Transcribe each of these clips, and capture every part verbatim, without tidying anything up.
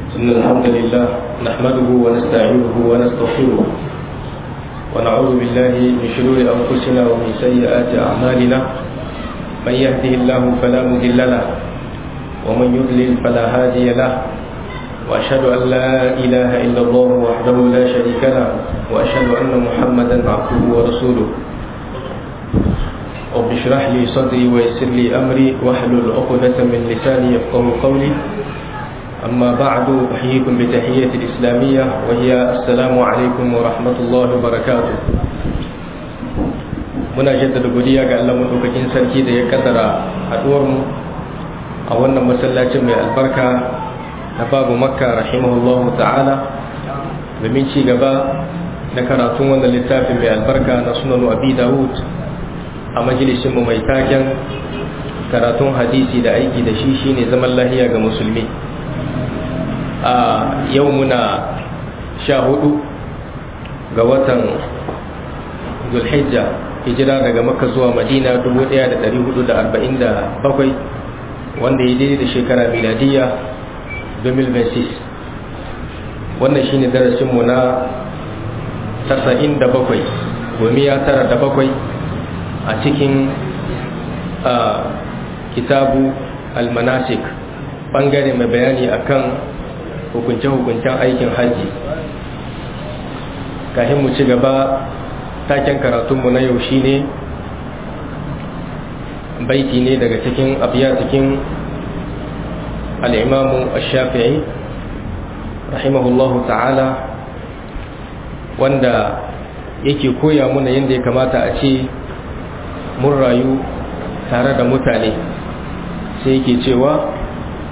إن الحمد لله نحمده ونستعينه ونستغفره ونعوذ بالله من شرور أنفسنا ومن سيئات أعمالنا من يهده الله فلا مضل له ومن يضلل فلا هادي له وأشهد أن لا إله إلا الله وحده لا شريك له وأشهد أن محمدا عبده ورسوله رب اشرح لي صدري ويسر لي أمري واحلل عقدة من لساني يفقهوا قولي أما بعد أحييكم بتحية الإسلامية وهي السلام عليكم ورحمة الله وبركاته. muna jaddada godiya ga Allah madaukakin sarki da ya kaddara haduwar mu a wannan masallacin mai albarka na babu Makka rahimahullahu ta'ala domin ci gaba da karatun wannan littafin mai albarka na Sunan Abi Dawud a majalisin mu mai taken karatun hadisi da aiki da shi shine zaman lahiya ga musulmi. A yau muna sha hudu ga watan Zulhijja, hijira daga Makka zuwa Madina dubu ɗaya da ɗari hudu da arba'in da bakwai, wanda ya daidai da shekara miladiyya dubu biyu da shida. Wannan shine darasinmu na tasa'in da bakwai, gomiya tara da bakwai a cikin kitabu al-manasik, bangare mai bayani akan hukunce-hukuncen aikin haji. Kafin mu ci gaba, taken karatunmu na yau shine baiti ne daga cikin abiya cikin al-imamu ash-shafi'i rahimahullahu ta'ala, wanda yake koya muna yadda ya kamata a ce mun rayu tare da mutane. Sai yake cewa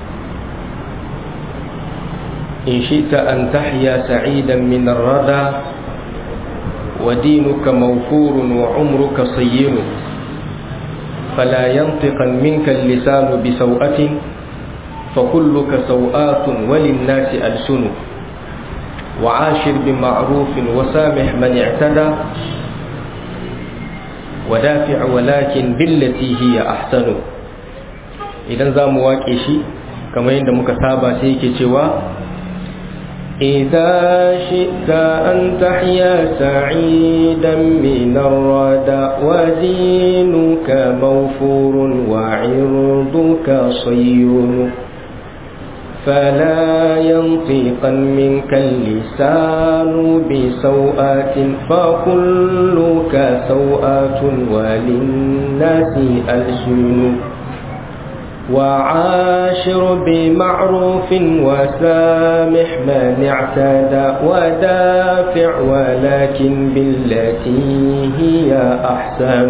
إن شئت أن تحيا سعيدا من الردى ودينك موفور وعمرك صير فلا ينطقا منك اللسان بسوءة فكلك سوءات وللناس ألسن وعاشر بمعروف وسامح من اعتدى ودافع ولكن بالتي هي أحسن. إذن ذا مواكشي كما يندمك سابا سيكي شوا إذا شئت أن تحيا سعيدا من الردى ودينك موفور وعرضك صيون فلا ينطقا منك اللسان بسوءات فكلك سوءات وللناس ألسن وعاشر بمعروف وسامح من اعتدى ودافع ولكن بالتي هي أحسن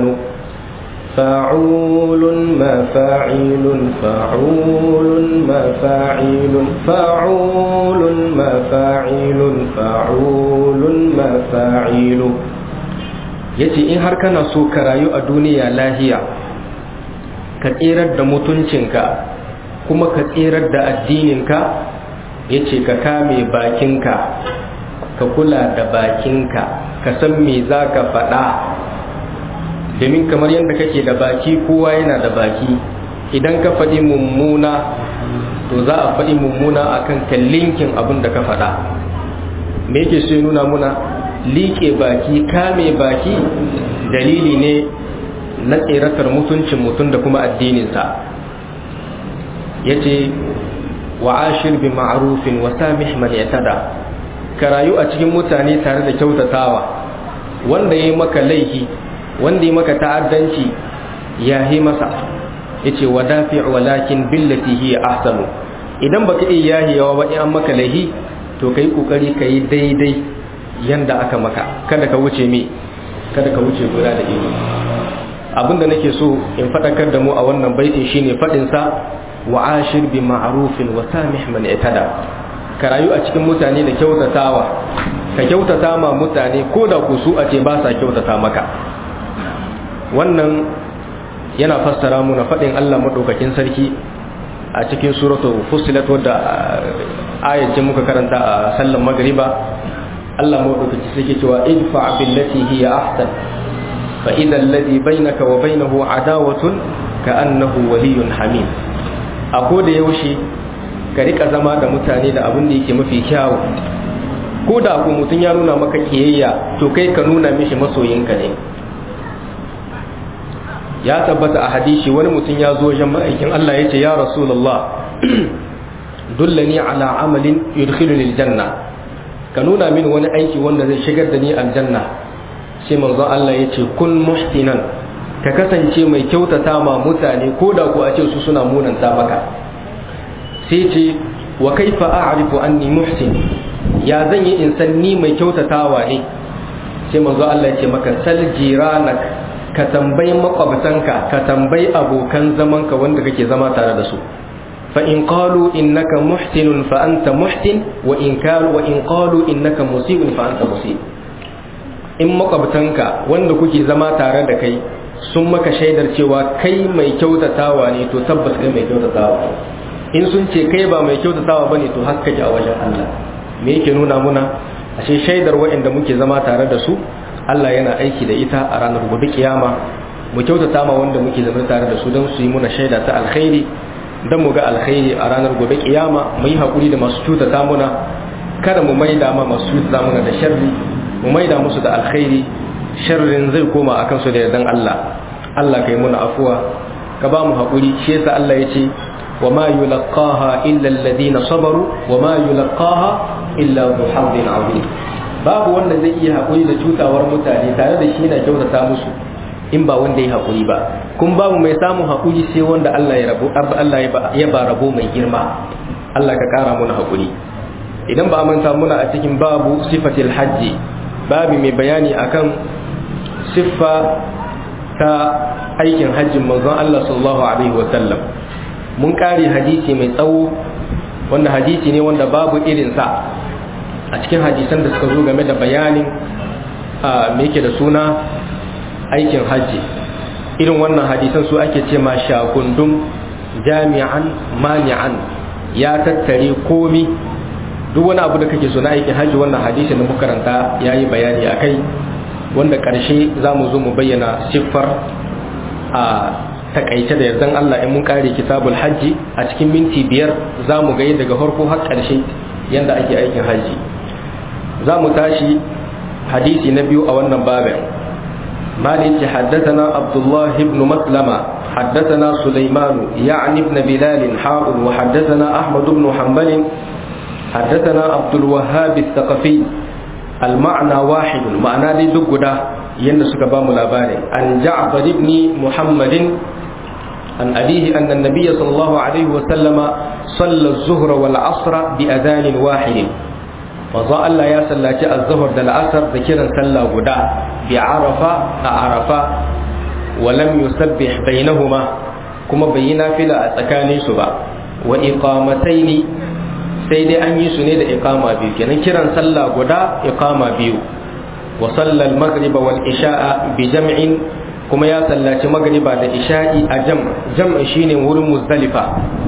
فعول مفاعيل فعول مفاعيل فعول مفاعيل فعول مفاعيل. yace in har kana so ka rayu a duniya lahiya, ka tsirar da mutuncinka kuma ka tsirar da addininka, ya ce ka kame bakinka, ka kula da bakinka, ka san me za ka faɗa, domin kamar yadda kake da baki kowa yana da baki. Idan ka faɗi mummuna to za a faɗi mummuna akan kallinkin abin da ka faɗa. Me yake so ya nuna muna? Liƙe baki, kame baki dalili ne na tseratar mutuncin mutum da kuma addininsa. Ya ce wa ashir bi ma'arufin wa samih man yatada, ka rayu a cikin mutane tare da kyautatawa. Wanda ya yi maka laifi, wanda ya maka ta'addanci, ya yi masa. Ya ce wa dafi' walakin billati hiya ahsanu. Idan baka iya yahiyawa ba in an maka laifi, to kai kokari kai daidai yanda aka maka, kada ka wuce me kada ka wuce gura da ido. Abinda nake so in fadakar da mu a wannan baitin shine fadin sa wa ashir bi ma'rufin wa samih man itada. Ka rayu a cikin mutane da kyautatawa, ka kyautata ma mutane ko da ku su a ce ba sa kyautata maka. Wannan yana fassara mu na fadin Allah madaukakin sarki a cikin suratul Fussilat, wadda ayatin muka karanta a sallar magriba. Allah madaukakin sarki cewa idfa billati hiya ahsan فإذا الذي بينك وبينه عداوة كأنه ولي حميم. أقول يوشي ka rika zama da mutane da abin da yake mafi kyawu. Ko da ku mutum ya nuna maka kiyayya, to kai ka nuna mishi masoyinka ne. Ya tabbata a hadisi wani mutum ya zo wajen ma'aikin Allah ya ce, ya Rasulullah, dullani ala amalin yudkhiluni aljanna, ka nuna min wani aiki wanda zai shigar da ni aljanna. Sai manzo Allah ya ce, kun muhsinan, ka kasance mai kyautata ma mutane ko da ku a ce su suna munanta maka. Sai ce, wa kaifa a'rifu anni muhsin, ya zan yi in san ni mai kyautatawa ne. Sai manzo Allah ya ce maka, sal jiranak, ka tambayi makwabtanka, ka tambayi abokan zamanka wanda kake zama tare da su. fa in qalu innaka muhsinun fa anta muhsin wa in qalu wa in qalu innaka musii'un fa anta musii'. In makwabtanka wanda kuke zama tare da kai sun maka shaidar cewa kai mai kyautatawa ne, to tabbas kai mai kyautatawa. In sun ce kai ba mai kyautatawa bane, to haka kake a wajen Allah. Me yake nuna muna? Ashe shaidar waɗanda muke zama tare da su Allah yana aiki da ita a ranar gobe kiyama. Mu kyautata ma wanda muke zama tare da su don su yi muna shaida ta alkhairi, don mu ga alkhairi a ranar gobe kiyama. Mu yi hakuri da masu cutata muna, kada mu maida ma masu cutata muna da sharri, mu maida musu da alkhairi. Sharrin zai koma akan su da yardan Allah. Allah kai muna afuwa, ka ba mu hakuri. Shi yasa Allah ya ce, wa ma yulqaha illa alladhina sabaru wa ma yulqaha illa dhu hazzin azim. Babu wanda zai iya hakuri da cutawar mutane tare da shi yana kyautata musu in ba wanda ya hakuri ba. Kun babu mai samun hakuri sai wanda Allah ya rabo Allah ya ba rabo mai girma. Allah ka kara muna hakuri. Idan ba manta muna a cikin babu sifatil hajji, babu mai bayani akan siffa ta aikin hajjin manzon Allah sallallahu alaihi wa sallam. Mun kare hadisi mai tsawo wanda hadisi ne wanda babu irinsa a cikin hadisan da suka zo game da bayanin me yake da suna aikin hajji. Irin wannan hadisan su ake ce ma shakundum jami'an mani'an, ya tattare komi duk wani abu da kake so na aikin hajji. Wannan hadisin da muka karanta yayi bayani akai, wanda karshe zamu zo mu bayyana siffar a takaice da yardan Allah. In mun kare kitabul hajji a cikin minti biyar zamu ga daga farko har karshe yanda ake aikin hajji. zamu tashi hadisi na biyu a wannan babin. مالك حدثنا عبد الله بن مسلمة حدثنا سليمان يعني ابن بلال حاضر وحدثنا أحمد بن حنبل حدثنا عبد الوهاب الثقفي المعنى واحد معنى دي دقدا ينسك بام الأباري عن جعفر بن محمد عن أبيه أن النبي صلى الله عليه وسلم صلى الظهر والعصر بأذان واحد. وظل الله يا صلى الظهر دل العصر ذكرا صلى غدا بعرفة عرفة ولم يسبح بينهما كما بينا فلا أتكاني سبا وإقامتين سيد أن يسند إقامة بيو كنا كرا صلى غدا إقامة بيو وصلى المغرب والإشاء بجمع كما يا صلى المغرب والإشاء أجمع جمع شين ورم مزدلفة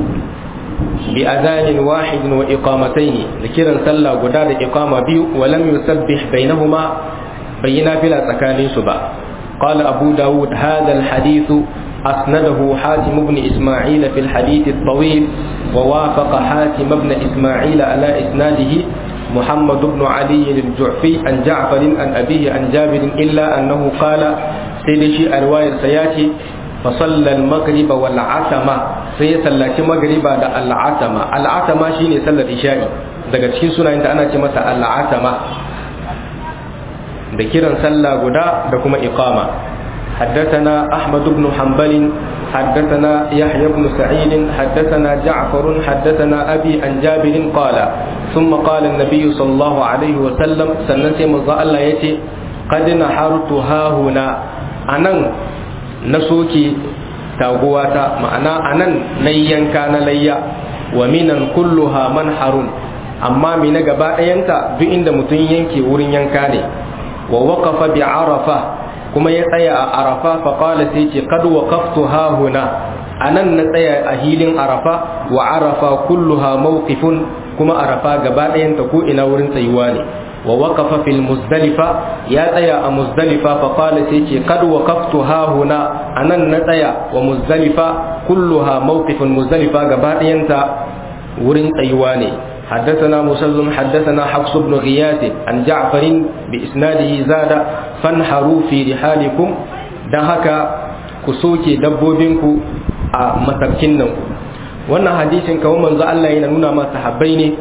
بأذان واحد وإقامتين ذكرا صلى غدا إقامة بيو ولم يسبح بينهما بينا فلا تكاني سبا. قال أبو داود هذا الحديث أسنده حاتم بن إسماعيل في الحديث الطويل ووافق حاتم بن إسماعيل على إسناده محمد بن علي الجعفي عن جعفر عن أبيه عن جابر إلا أنه قال سيدشي الرواية سياتي فصلى المغرب والعتمة سيصلى المغرب على العتمة. العتمة شيني صلى العشاء daga cikin sunayen da ana ce masa al-atama da kiran sallah guda da kuma iqama. حدثنا أحمد بن حنبل حدثنا يحيى بن سعيد حدثنا جعفر حدثنا أبي عن جابر قال ثم قال النبي صلى الله عليه وسلم سننسي مزا الله يتي قد نحرت ها هنا أنا نسوكي تاغواتا معنا أنا نيان كان ليا ومن كلها منحر أما من غبا ينكا دو عند متين ينكي ورين ينكاني ووقف بعرفة kuma ya tsaya a arafa faƙala sai ce kad waqaftu ha huna, anan na tsaya a hilin arafa wa arafa kulluha mawqifun, kuma arafa gaba ɗayanta ko ina wurin tsayuwa ne. wa waqafa fil muzdalifa, ya tsaya a muzdalifa faƙala sai ce kad waqaftu ha huna, anan na tsaya wa muzdalifa kulluha mawqifun, muzdalifa gaba ɗayanta wurin tsayuwa ne. حدثنا مسلم حدثنا حفص بن غياث عن جعفر بإسناده زاد فانحروا في رحالكم dan haka ku soke dabbobinku a masarkin nan. Wannan hadisin kawo manzo Allah yana nuna ma sahabbai ne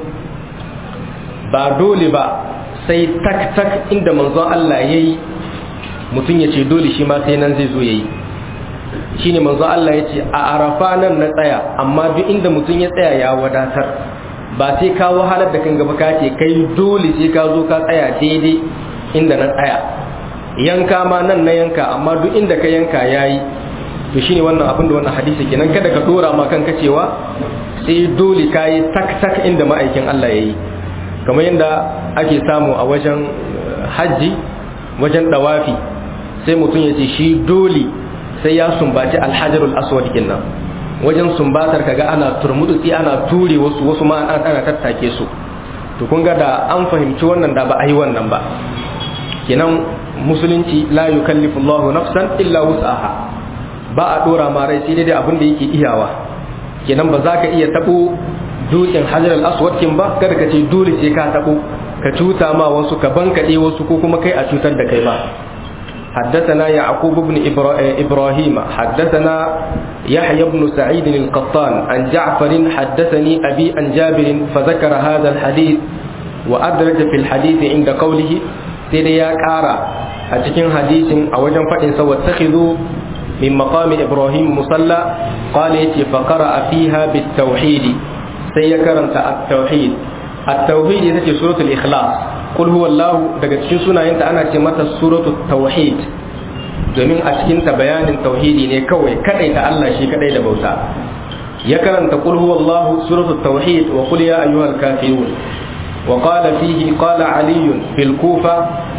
ba dole ba sai tak tak inda manzo Allah yayi mutum ya ce dole shi ma sai nan zai zo yayi. Shine manzo Allah ya ce a Arafa nan na tsaya, amma duk inda mutum ya tsaya ya wadatar, ba sai ka wahalar da kan gaba ka ce kai dole sai ka zo ka tsaya daidai inda na tsaya. Yanka ma nan na yanka, amma duk inda ka yanka yayi. To shine wannan abin da wannan hadisi kenan, kada ka dora ma kanka cewa sai dole kai tak tak inda ma'aikin Allah yayi, kamar yadda ake samu a wajen haji, wajen dawafi, sai mutum ya ce shi dole sai ya sumbaci alhajarul aswad kenan. Wajen sumbatar kaga ana turmutsi, ana ture wasu wasu ma ana tattake su. To kun ga da an fahimci wannan da ba a yi wannan ba. Kenan musulunci la yukallifu Allahu nafsan illa wus'aha, ba a dora ma rai sai dai abin da yake iyawa. Kenan ba za ka iya tabo dutsen hajarul aswad kin ba, kada ka ce dole sai ka tabo, ka cuta ma wasu, ka bankade wasu, ko kuma kai a cutar da kai ba. حدثنا يعقوب بن إبراهيم حدثنا يحيى بن سعيد القطان عن جعفر حدثني أبي عن جابر فذكر هذا الحديث وأدرج في الحديث عند قوله سيريا كارا أتكين حديث أوجن فإن سوى اتخذوا من مقام إبراهيم مصلى قال فقرأ فيها بالتوحيد سيكرمت التوحيد التوحيد يتي سورة الإخلاص قل هو الله daga cikin sunayenta ana ce mata suratul tauhid, domin a cikin ta bayanin tauhidi ne kawai, kadai ta Allah shi kadai da bauta. Ya karanta qul huwallahu suratul tauhid wa qul ya ayyuhal kafirun. Wa qala fihi qala ali fil kufa,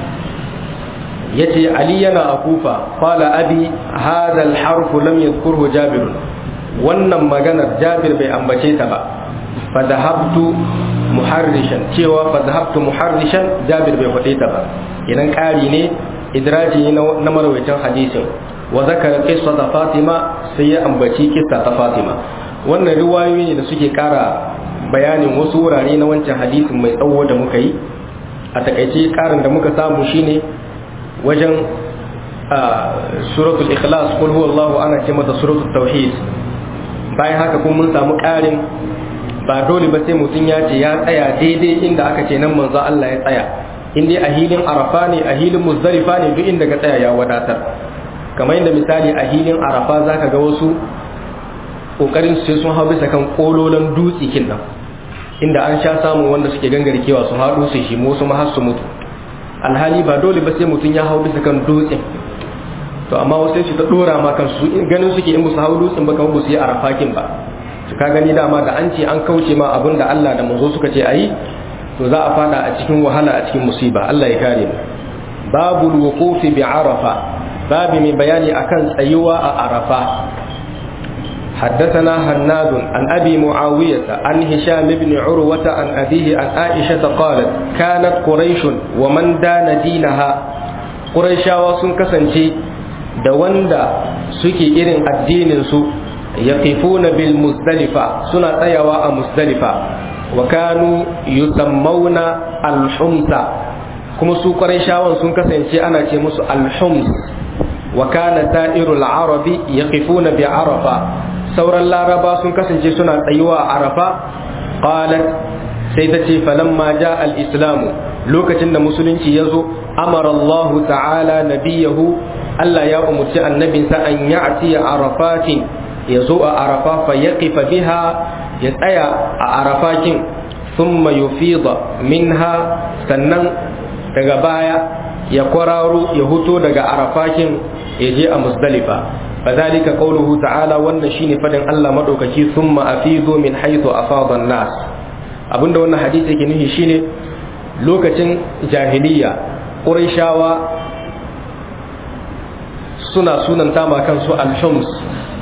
yace ali yana a kufa, qala abi hadha al harf lam yadhkurhu jabir, wannan maganar jabir bai ambace ta ba. Fa dhahabtu muharrishan, cewa fa dhahabtu muharrishan jabir bai faɗe ta ba, idan ƙari ne idraji ne na marawaitan hadisin. Wa zakara qissata fatima, sai ya ambaci kissa ta fatima. Wannan riwayoyi ne da suke ƙara bayanin wasu wurare na wancan hadisin mai tsawo da muka yi. A takaice ƙarin da muka samu shine wajen suratul ikhlas qul huwallahu ana ce mata suratul tauhid. Bayan haka kuma mun samu ƙarin ba dole ba sai mutum ya ce ya tsaya daidai inda aka ce nan manzo Allah ya tsaya. In dai a hilin Arafa ne, a hilin Muzdalifa ne, duk inda ka tsaya ya wadatar. Kamar yadda misali a hilin Arafa zaka ga wasu kokarin su sai sun hau bisa kan kololon dutse kinnan, inda an sha samun wanda suke gangarkewa su haɗu su shi wasu ma har su mutu. Alhali ba dole ba sai mutum ya hau bisa kan dutsen. To amma wasu sai su ta dora ma kansu, ganin suke in musu hau dutsen ba kamar ba su yi Arafakin ba. Ka gani dama da an ce an kauce ma abin da Allah da manzo suka ce ayi, to za a fada a cikin wahala, a cikin musiba. Allah ya kare mu. Babul wuqufi bi Arafa, babu mai bayani akan tsayuwa a Arafa. حدثنا هناد عن أبي معاوية عن هشام بن عروة عن أبيه عن عائشة قالت كانت قريش ومن دان دينها قريشا وسن كسنشي دواندا سكي إرن الدين سو يقفون بالمزدلفة سنة أيواء مزدلفة وكانوا يسمون الحمصة كما سو قريشا وسن كسنشي أنا كمس الحمص. وكان سائر العرب يقفون بعرفة sauran laraba sun kasance suna tsayuwa a arafa. Qalat, sai ta ce falamma ja al-islamu, lokacin da musulunci ya zo, amara Allah ta'ala nabiyahu, Allah ya umurci annabinsa an ya'ti arafatin, ya zo a arafa fa yaqifa biha, ya tsaya a arafakin, thumma yufida minha, sannan daga baya ya kwararo ya huto daga arafakin ya je a Muzdalifa. فذلك قوله تعالى wannan shine fadin Allah madaukaki thumma afidu min haythu afada an-nas. Abinda wannan hadisi yake nufi shine lokacin jahiliya Qurayshawa suna sunanta ma kansu al-hums,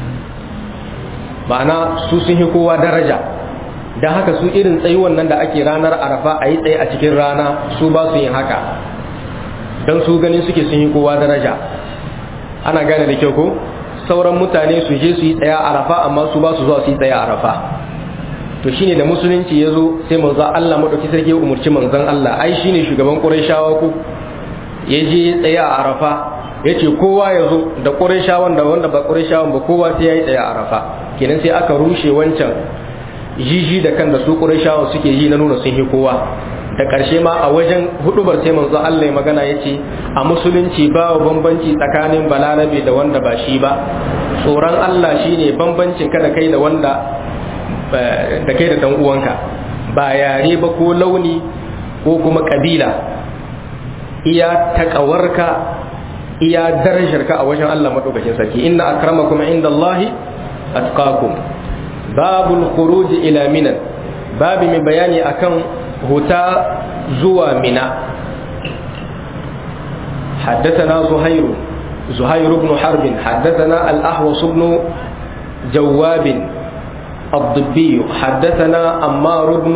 ma'ana su sun yi kowa daraja, dan haka su irin tsayuwan nan da ake ranar Arafa ayi tsaye a cikin rana, su ba su yin haka, dan su ganin suke sun yi kowa daraja. Ana gane da kyau ko? Sauran mutane su je su yi tsaya arafa, amma su ba su zuwa su yi tsaya arafa. to shine da musulunci yazo sai manzo Allah madauki sarki ya umurci manzon Allah ai shine shugaban Qurayshawa ko yaje tsaya a Arafa yace kowa yazo da Qurayshawan da wanda ba Qurayshawan ba kowa sai yayi tsaya a Arafa kenan sai aka rushe wancan jiji da kan da su Qurayshawa suke yi na nuna sun hi kowa da ƙarshe ma a wajen hudubar sai manzo Allah ya magana yace a musulunci ba bambanci tsakanin balarabe da wanda ba shi ba tsoron Allah shine bambancin kada kai da wanda da kai da dan uwanka ba yare ba ko launi ko kuma kabila iya takawarka iya darajarka a wajen Allah madaukakin sarki inna akramakum indallahi atqakum babul khuruj ila mina babi mai bayani akan huta zuwa mina حدثنا زهير زهير بن حرب حدثنا الأحوص بن جواب الضبي حدثنا عمار بن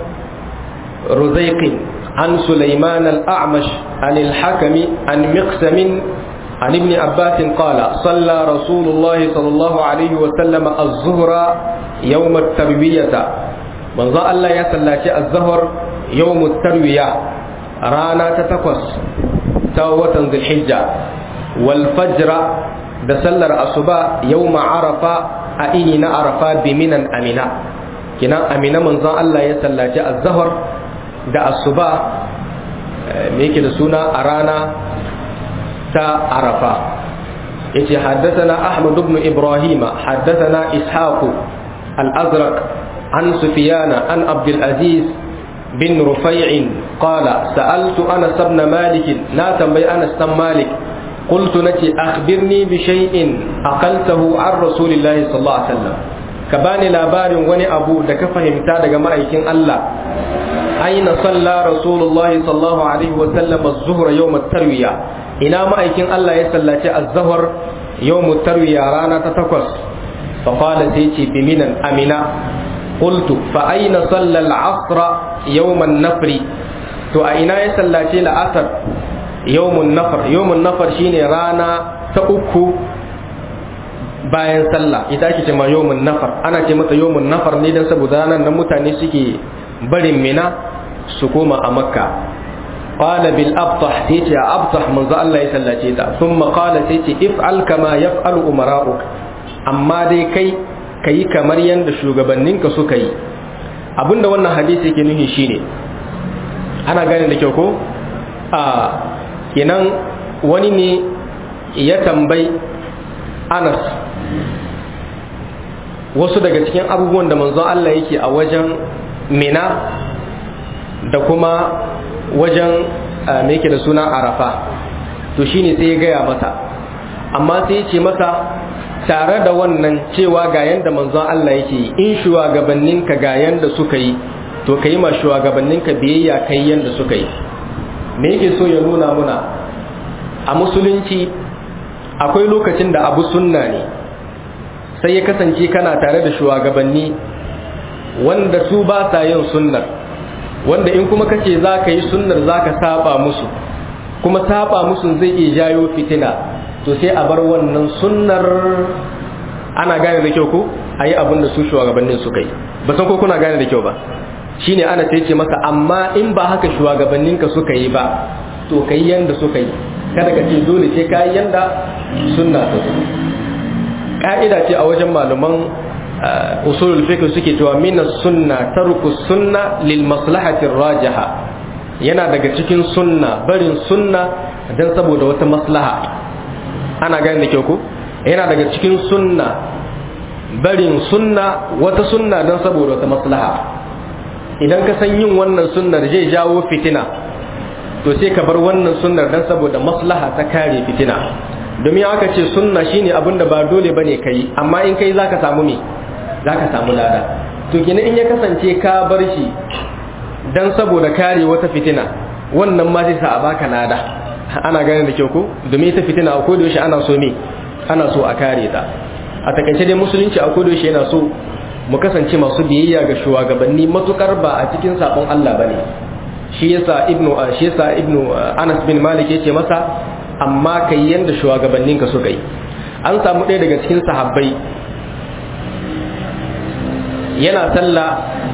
رزيق عن سليمان الأعمش عن الحكم عن مقسم عن ابن عباس قال صلى رسول الله صلى الله عليه وسلم الظهر يوم التروية من ظل الله يصلى الظهر يوم التروية رانا تتقص توة ذي الحجة والفجر دسلر أصبا يوم عرفة أئني نعرفة بمنا أمنا كنا أمنا من ظل الله يصلى الظهر da asuba me yake da suna a rana ta arafa yace haddathana ahmad ibn ibrahim haddathana ishaq al-azraq an sufyan an abd al-aziz bin rufai' qala sa'altu anas ibn malik la tambayi anas ibn malik qultu nati akhbirni bi shay'in aqaltahu an rasulillahi sallallahu alaihi wasallam ka bani labarin wani abu da ka fahimta daga ma'aikin Allah أين صلى رسول الله صلى الله عليه وسلم الظهر يوم التروية إنا ما أيكن الله يصلى الظهر يوم التروية رانا تتقص فقال سيتي بمنا أمنا قلت فأين صلى العصر يوم النفر تو أين يصلى العصر يوم النفر يوم النفر شيني رانا تأكو bayan sallah ita ake cewa yawmun nafar ana ce mata yawmun nafar ne dan saboda ranar nan mutane suke barin mina su koma a makka qala bil abtah sai ce abtah manzo Allah ya sallace ta thumma qala sai ce if'al kama yaf'alu umara'uk amma dai kai kai kamar yanda shugabanninka suka yi abinda wannan hadisi yake nufi shine ana gane da kyau ko a kenan wani ne ya tambayi Anas wasu daga cikin abubuwan da manzo Allah yake a wajen mina da kuma wajen me yake da suna arafa to shine sai ya gaya masa amma sai ya ce masa tare da wannan cewa ga yanda manzon Allah yake yi in shugabanninka ga yanda suka yi to kai ma shugabanninka biyayya kai yanda suka yi me yake so ya nuna muna a musulunci akwai lokacin da abu sunna ne sai ya kasance kana tare da shugabanni wanda su ba sa yin sunnar wanda in kuma kace za ka yi sunnar za ka saba musu kuma saba musu zai iya jayo fitina to sai a bar wannan sunnar ana gane da kyau ko ayi abin da su shugabannin suka yi ba san ko kuna gane da kyau ba shine ana sai ce masa amma in ba haka shugabanninka suka yi ba to kai yanda suka yi kada ka ce dole sai kai yanda sunna ta zo ka'ida ce a wajen malaman usulul fiqh suke cewa min as-sunna tarku sunna lil maslahati rajiha yana daga cikin sunna barin sunna dan saboda wata maslaha ana gane da kyau ko yana daga cikin sunna barin sunna wata sunna dan saboda wata maslaha idan ka san yin wannan sunnar zai jawo fitina to sai ka bar wannan sunnar dan saboda maslaha ta kare fitina domin aka ce sunna shine abinda ba dole bane kai amma in kai zaka samu me zaka samu lada to kina in ya kasance ka bar shi dan saboda kare wata fitina wannan ma zai sa a baka lada ana gane da kyau ko domin ita fitina a koda yaushe ana so me ana so a kare ta a takaice dai musulunci a koda yaushe yana so mu kasance masu biyayya ga shugabanni matukar ba a cikin sabon Allah bane shi yasa ibnu shi yasa ibnu Anas bin Malik yace masa amma kai yanda shugabanninka suka yi an samu ɗaya daga cikin sahabbai yana sallah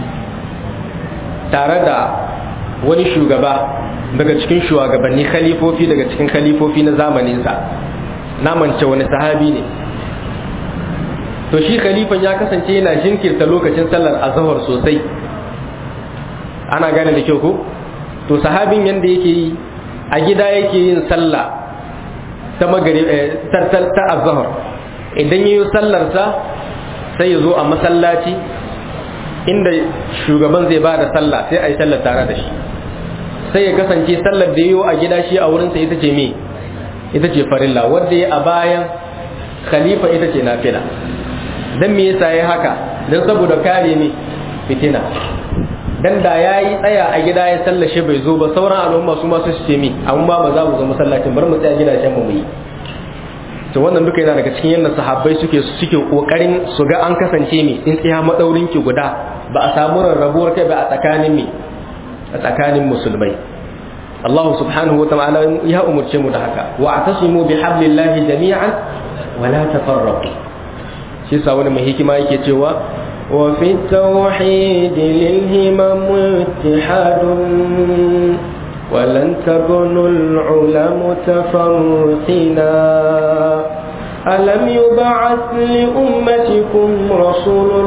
tare da wani shugaba daga cikin shugabanni khalifofi daga cikin khalifofi na zamaninsa, na mance wani sahabi ne. To shi khalifan ya kasance yana jinkirta lokacin sallar azhar sosai, ana gane da kyau ko? To sahabin yanda yake yi a gida yake yin sallah ta magari ta azhar, idan yayi sallar sa sai ya zo a masallaci inda shugaban zai bada sallah sai a yi sallar tare da shi, sai ya kasance sallar da yiwu a gida shi a wurinsa ita ce me ita ce farilla, wadda ya a bayan khalifa ita ce nafila. Dan me yasa yayi haka? Dan saboda kare ne fitina. Dan da yayi tsaya a gida ya sallashe bai zo ba, sauran al'umma su ma su ce mi amma ba za mu zo masallacin, bar mu tsaya gidajen mu yi. To wannan duka yana daga cikin yadda sahabbai suke suke kokarin su ga an kasance mi in tsaya madaurin ki guda, ba a samu rarrabuwar kai ba a tsakanin mi a tsakanin musulmai. Allah subhanahu wa ta'ala ya umurce mu da haka, wa atasimu bi hablillahi jami'an wa la tafarraqu. Shi sa wani mai hikima yake cewa wa fi tawhid lil himam ittihadun wa lan tabnu al ulama mutafarriqina alam yub'ath li ummatikum rasulun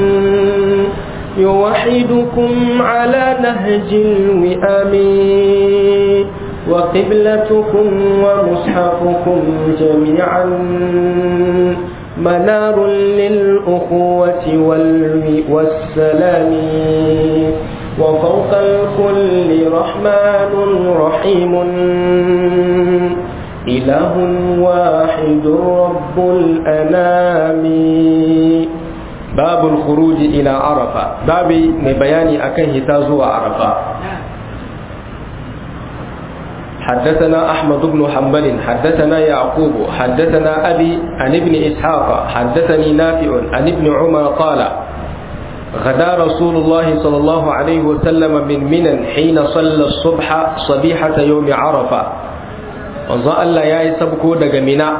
يوحدكم على نهج الوئام وقبلتكم ومصحفكم جميعا منار للأخوة والسلام وفوق الكل رحمن رحيم إله واحد رب الأنام. باب الخروج إلى عرفة، باب بياني أكن هتازو عرفة. حدثنا أحمد بن حنبل حدثنا يعقوب حدثنا أبي عن ابن إسحاق حدثني نافع عن ابن عمر قال غدا رسول الله صلى الله عليه وسلم من منى حين صلى الصبح صبيحة يوم عرفة. وظل الله يا يسبكو دغ منى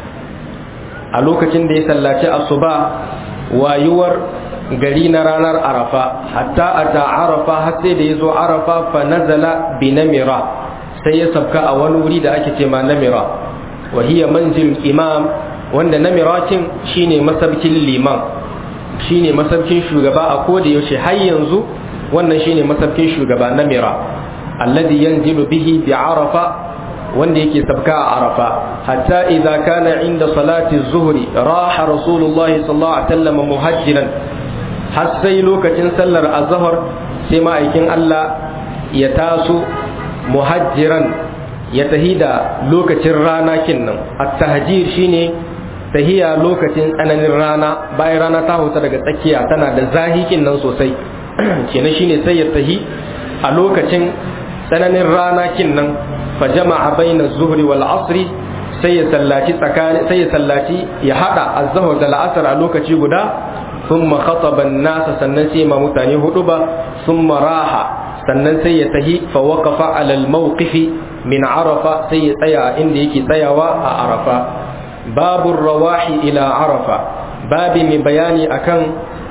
a lokacin da ya sallaci asuba wayuwar gari na ranar arafa, hatta ata arafa har sai da yazo arafa fa nazala bi namira, sai ya sabka a wani wuri da ake ce ma namira, wa hiya manzil imam, wanda namiratin shine masabkin liman, shine masabkin shugaba a koda yaushe har yanzu wannan shine masabkin shugaba namira, alladhi yanzilu bihi bi arafa, wanda yake sabka a arafa. Hatta idza kana inda salati az-zuhri raha rasulullahi sallallahu alaihi wasallam muhajjiran, har sai lokacin sallar azhar sai ma'aikin Allah ya taso muhajjiran, ya tahida lokacin rana kinnan. At-tahjir shine tahiya lokacin tsananin rana, bayan rana ta huta daga tsakiya tana da zahi kinnan sosai kenan shine sai ya tahi a lokacin tsananin rana kinnan. فجمع بين الظهر والعصر sai ya sallaci tsakani sai ya sallaci ya hada az-zuhr da al-asr a lokaci guda, thumma khataba an-nas, sannan sai ma mutane hudu ba, thumma raha, sannan sai ya tahi fa waqafa ala al-mawqif min arafa, sai ya tsaya inda yake tsayawa a arafa. babu rawahi ila arafa, babi mai bayani akan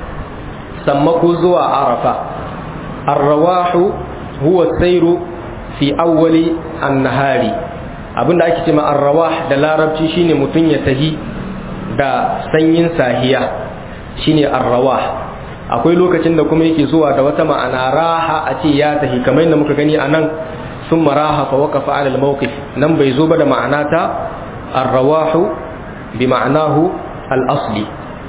sammako zuwa arafa. ar-rawahu huwa sayru fi awwali an-nahari, abinda ake cewa ar-rawah da larabci shine mutun ya tahi da sanyin sahiya, shine ar-rawah. akwai lokacin da kuma yake zuwa da wata ma'ana raha, a ce ya tahi kamar yadda muka gani anan summa raha fa waqafa ala al-mawqif, nan bai zo ba da ma'ana ta ar-rawahu bi ma'anahu al-asli.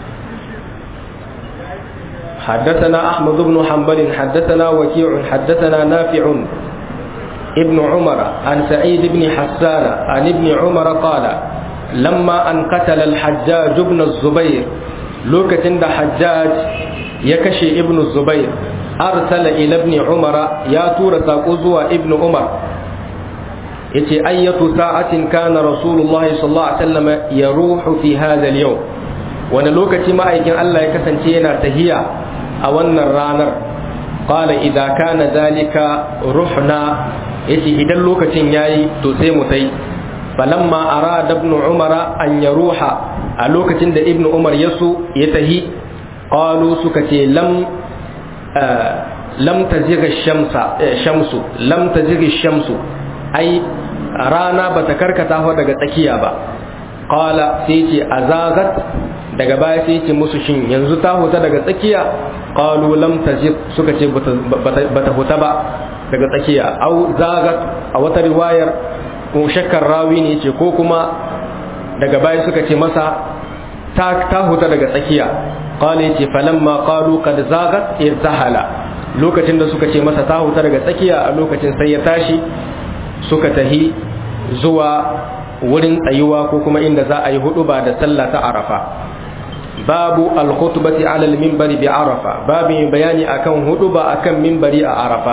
حدثنا أحمد بن حنبل حدثنا وكيع حدثنا نافع ابن عمر عن سعيد بن حسان عن ابن عمر قال لما أن قتل الحجاج ابن الزبير، لوكتن دا حجاج يكشي ابن الزبير، أرسل إلى ابن عمر يا تورة قزوة ابن عمر يتي أية ساعة كان رسول الله صلى الله عليه وسلم يروح في هذا اليوم، وانا لوكتي ما أيكن الله يكسنتينا تهيا أولنا الرانر. قال إذا كان ذلك رحنا، yace idan lokacin yayi to sai mu tai. falamma arada ibn umar an yaruha, a lokacin da ibn umar yaso ya tahi, qalu suka ce lam lam tazigh ash-shamsa shamsu lam tazigh ash-shamsu ai rana bata karkata ho daga tsakiya ba. Qala sai ce azagat, daga baya sai ce musu shin yanzu ta huta daga tsakiya? Qalu lam tazigh, suka ce bata huta ba daga tsakiya. Au zagat, a wata riwayar ko shakkar rawi ne ce ko kuma daga baya suka ce masa ta ta huta daga tsakiya. Qala yace falamma qalu qad zagat irtahala, lokacin da suka ce masa ta huta daga tsakiya a lokacin sai ya tashi suka tahi zuwa wurin tsayuwa ko kuma inda za a yi huduba da sallah ta Arafa. Babu al-khutbati ala al-minbari bi Arafa, babu bayani akan huduba akan minbari a Arafa.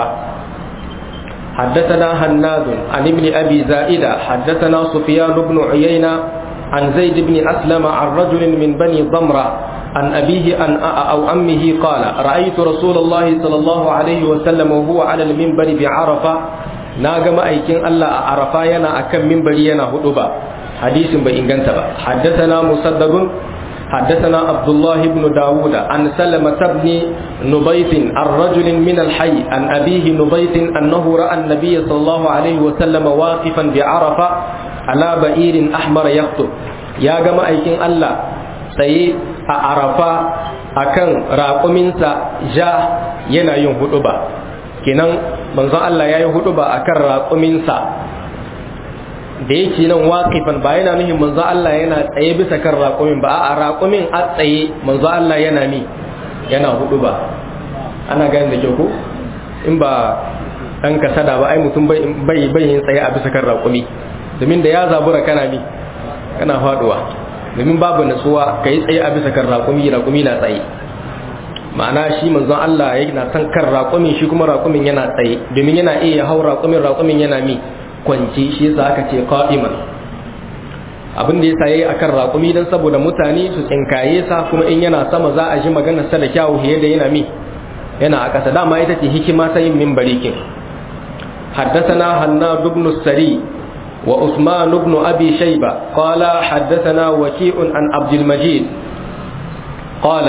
حدثنا هناد عن ابن أبي زائدة حدثنا سفيان بن عيينة عن زيد بن أسلم عن رجل من بني ضمرة عن أبيه أن أو أمه قال رأيت رسول الله صلى الله عليه وسلم وهو على المنبر بعرفة ناقم أيكين ألا عرفا ينا أكم منبر ينا هدوبا حديث بإنجنتبا. حدثنا مسدد حدثنا عبد الله بن داود عن سلمة بن نبيت عن رجل من الحي عن أبيه نبيت أنه رأى النبي صلى الله عليه وسلم واقفا بعرفة على بئير أحمر يخطب. يا جماعة أيكين ألا سي عرفة أكن راقمنسا جا ينا يوم هدوبا kenan manzon Allah yayi huduba akan raƙuminsa da yake nan waqifan ba yana nufin manzon Allah yana tsaye bisa kan raƙumin ba, a raƙumin a tsaye manzon Allah yana mi yana huduba. Ana ganin da kyau ko in ba dan kasada ba ai mutum bai bai yin tsaye a bisa kan raƙumi, domin da ya zabura kana mi kana faduwa, domin babu natsuwa kai tsaye a bisa kan raƙumi, raƙumi na tsaye. Ma'ana shi manzon Allah yana san kan raƙumin, shi kuma raƙumin yana tsaye, domin yana iya hau raƙumin, raƙumin yana mi kwanci, shi yasa aka ce qa'iman. Abin da yasa yayi akan raƙumi dan saboda mutane su tsinkaye sa, kuma in yana sama za a ji maganar sa da kyawu fiye da yana mi yana a ƙasa. Dama ita ce hikima ta yin minbari kin. حدثنا هناد بن السري وعثمان بن أبي شيبة قال حدثنا وكيع عن عبد المجيد قال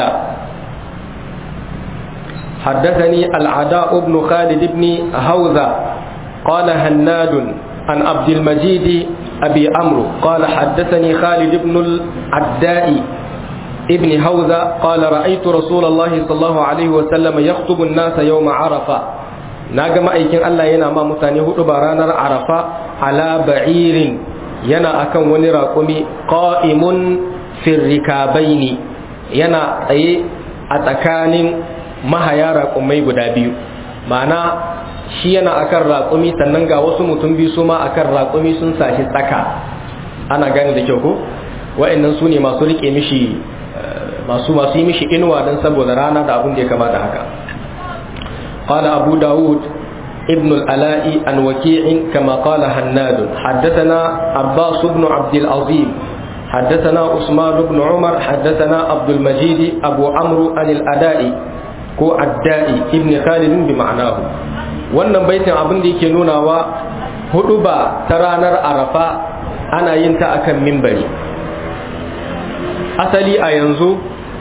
حدثني العداء بن خالد بن هوذا قال هناد عن عبد المجيد أبي عمرو قال حدثني خالد بن العداء ابن هوذا قال رأيت رسول الله صلى الله عليه وسلم يخطب الناس يوم عرفة. ناقم أيكين الله ينا ما متاني هدب رانر عرفة على بعير ينا أكن ونراقمي قائم في الركابين ينا أي أتكان mahaya raƙumai guda biyu, ma'ana shi yana akan raƙumi sannan ga wasu mutum biyu su ma akan raƙumi sun sashi tsaka. Ana gane da kyau ko wa'annan su ne masu rike mishi masu masu yi mishi inuwa don saboda rana da abin da ya kamata haka. Qala Abu Dawud ibn al-Ala'i an Waki'in kama qala Hannad. Haddathana Abbas ibn Abdul Azim حدثنا عثمان بن عمر حدثنا عبد المجيد أبو عمرو عن الأدائي ko addai ibn Khalid bi ma'anahu. Wannan baitin abin da yake nunawa huduba ta ranar Arafa ana yin ta akan minbari. Asali a yanzu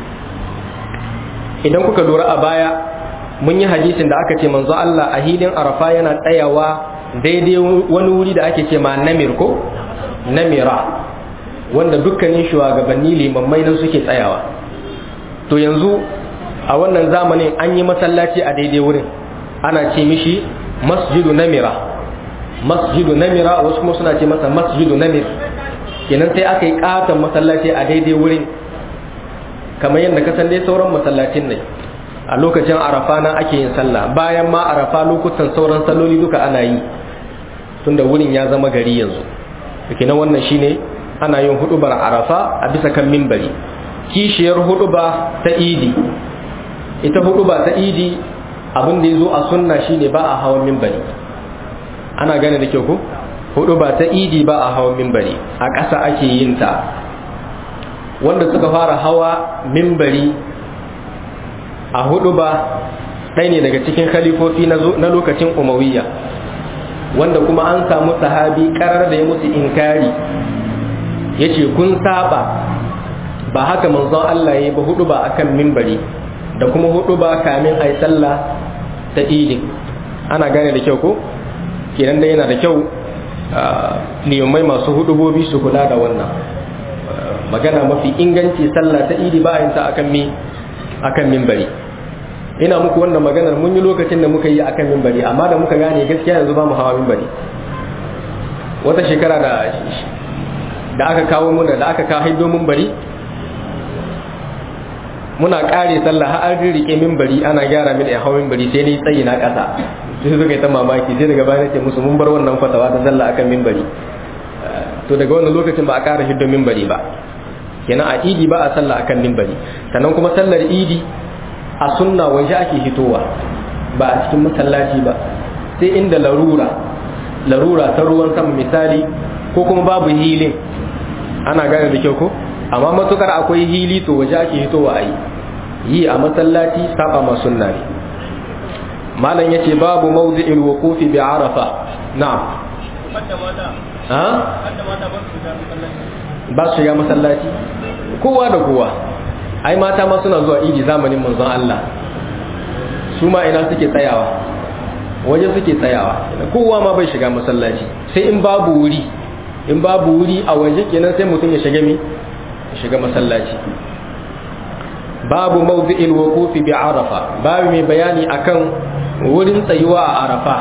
idan kuka lura a baya mun yi hadisin da aka ce manzo Allah a hilin Arafa yana tsayawa daidai wani wuri da ake ce ma namir ko namira, wanda dukkanin shugabanni limammai nan suke tsayawa. To yanzu a wannan zamanin an yi masallaci a daidai wurin, ana ce mishi masjidu namira masjidu namira wasu kuma suna ce masa masjidu namir. Kenan sai aka yi katon masallaci a daidai wurin, kamar yadda ka san dai sauran masallacin ne a lokacin Arafa nan ake yin sallah, bayan ma Arafa lokutan sauran salloli duka ana yi, tunda wurin ya zama gari yanzu. Kenan wannan shine ana yin hudubar Arafa a bisa kan minbari. Kishiyar huduba ta Idi, ita huduba ta Idi abin da yazo a sunna shine ba a hawan minbari. Ana gane da kyau ko huduba ta Idi ba a hawan minbari, a ƙasa ake yin ta. Wanda suka fara hawa minbari a huduba ɗaya ne daga cikin khalifofi na lokacin Umayya, wanda kuma an samu sahabi karar da ya musu inkari, yace kun saba, ba haka manzon Allah yayi ba huduba akan minbari. da kuma hudu ba kamin ai sallah ta idin. Ana gane da kyau ko kenan dai yana da kyau limamai masu hudubobi su kula da wannan. Magana mafi inganci sallah ta idi ba yin ta akan mi akan minbari. Ina muku wannan maganar mun yi lokacin da muka yi akan minbari, amma da muka gane gaskiya yanzu ba mu hawa minbari. Wata shekara da da aka kawo muna da aka kawo haido minbari, muna kare sallah har an rike minbari ana gyara min a hawa minbari sai ni tsayi na kasa. Sai suka yi ta mamaki, sai daga baya ce musu mun bar wannan fatawa ta sallah akan minbari. To daga wannan lokacin ba a kara hiddo minbari ba. Kenan a idi ba a sallah akan minbari. Sannan kuma sallar idi a sunna waje ake hitowa ba a cikin masallaci ba, sai inda larura larura ta ruwan sama misali, ko kuma babu hilin. Ana gane da kyau ko, amma matukar akwai hili to waje ake hitowa a yi yi a masallaci saba ma sunna ne. Malam yace babu mawdi'il wuqufi bi arafa. Na'am. ha ba su shiga masallaci kowa da kowa. Ai mata ma suna zuwa idi zamanin manzon Allah, su ma ina suke tsayawa, waje suke tsayawa, kowa ma bai shiga masallaci sai in babu wuri. In babu wuri a waje kenan sai mutum ya shiga mi shiga masallaci. Babu mawdi'il wuqufi bi arafa, babu mai bayani akan wurin tsayuwa a arafa.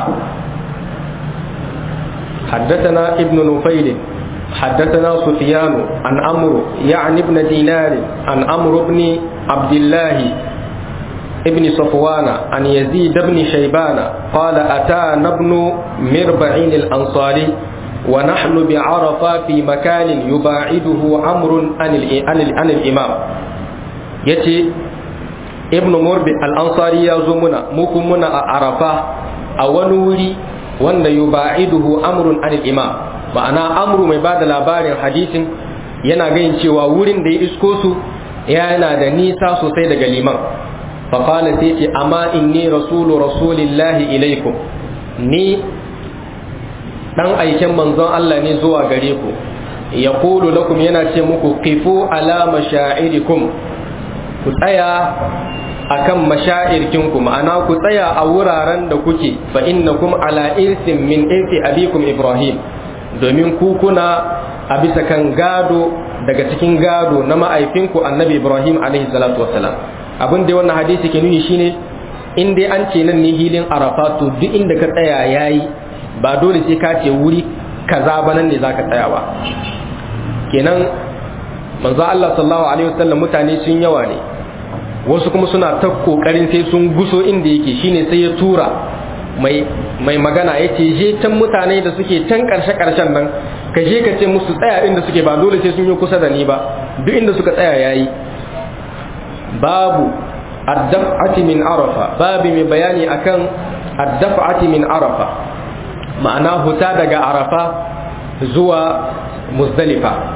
حدثنا ابن نفيل حدثنا سفيان عن عمرو يعني ابن دينار عن عمرو بن عبد الله ابن صفوان عن يزيد بن شيبان قال أتانا ابن مربعين الأنصاري ونحن بعرفة في مكان يباعده عمرو عن الإمام. يتي ابن مربع الأنصاري يزمنا مكمنا عرفة أولوري wanda yuba'iduhu amrun anil imam, ma'ana amru mai bada labarin hadisin yana ganin cewa wurin da ya isko su yana da nisa sosai daga liman. fa qala sai ce amma inni rasulu rasulillahi ilaikum, ni dan aiken manzon Allah ne zuwa gare ku. yaqulu lakum, yana ce muku qifu ala mashairikum, ku tsaya akan mashairkinku, ma'ana ku tsaya a wuraren da kuke. fa innakum ala irsin min irsi abikum Ibrahim, domin ku kuna a bisa kan gado daga cikin gado na ma'aifinku annabi Ibrahim alaihi salatu wassalam. Abin da wannan hadisi ke nuni shine in dai an ce nan ne hilin Arafa, to duk inda ka tsaya yayi, ba dole sai ka ce wuri kaza ba nan ne zaka tsaya ba. Kenan manzo Allah sallallahu alaihi wasallam mutane sun yawa ne, wasu kuma suna ta kokarin sai sun guso inda yake, shine sai ya tura mai mai magana yace je can mutane da suke can karshe karshen nan, ka je ka ce musu tsaya inda suke, ba dole sai sun yi kusa da ni ba, duk inda suka tsaya yayi. Babu ad-daf'ati min arafa, babu mai bayani akan ad-daf'ati min arafa, ma'ana huta daga arafa zuwa muzdalifa.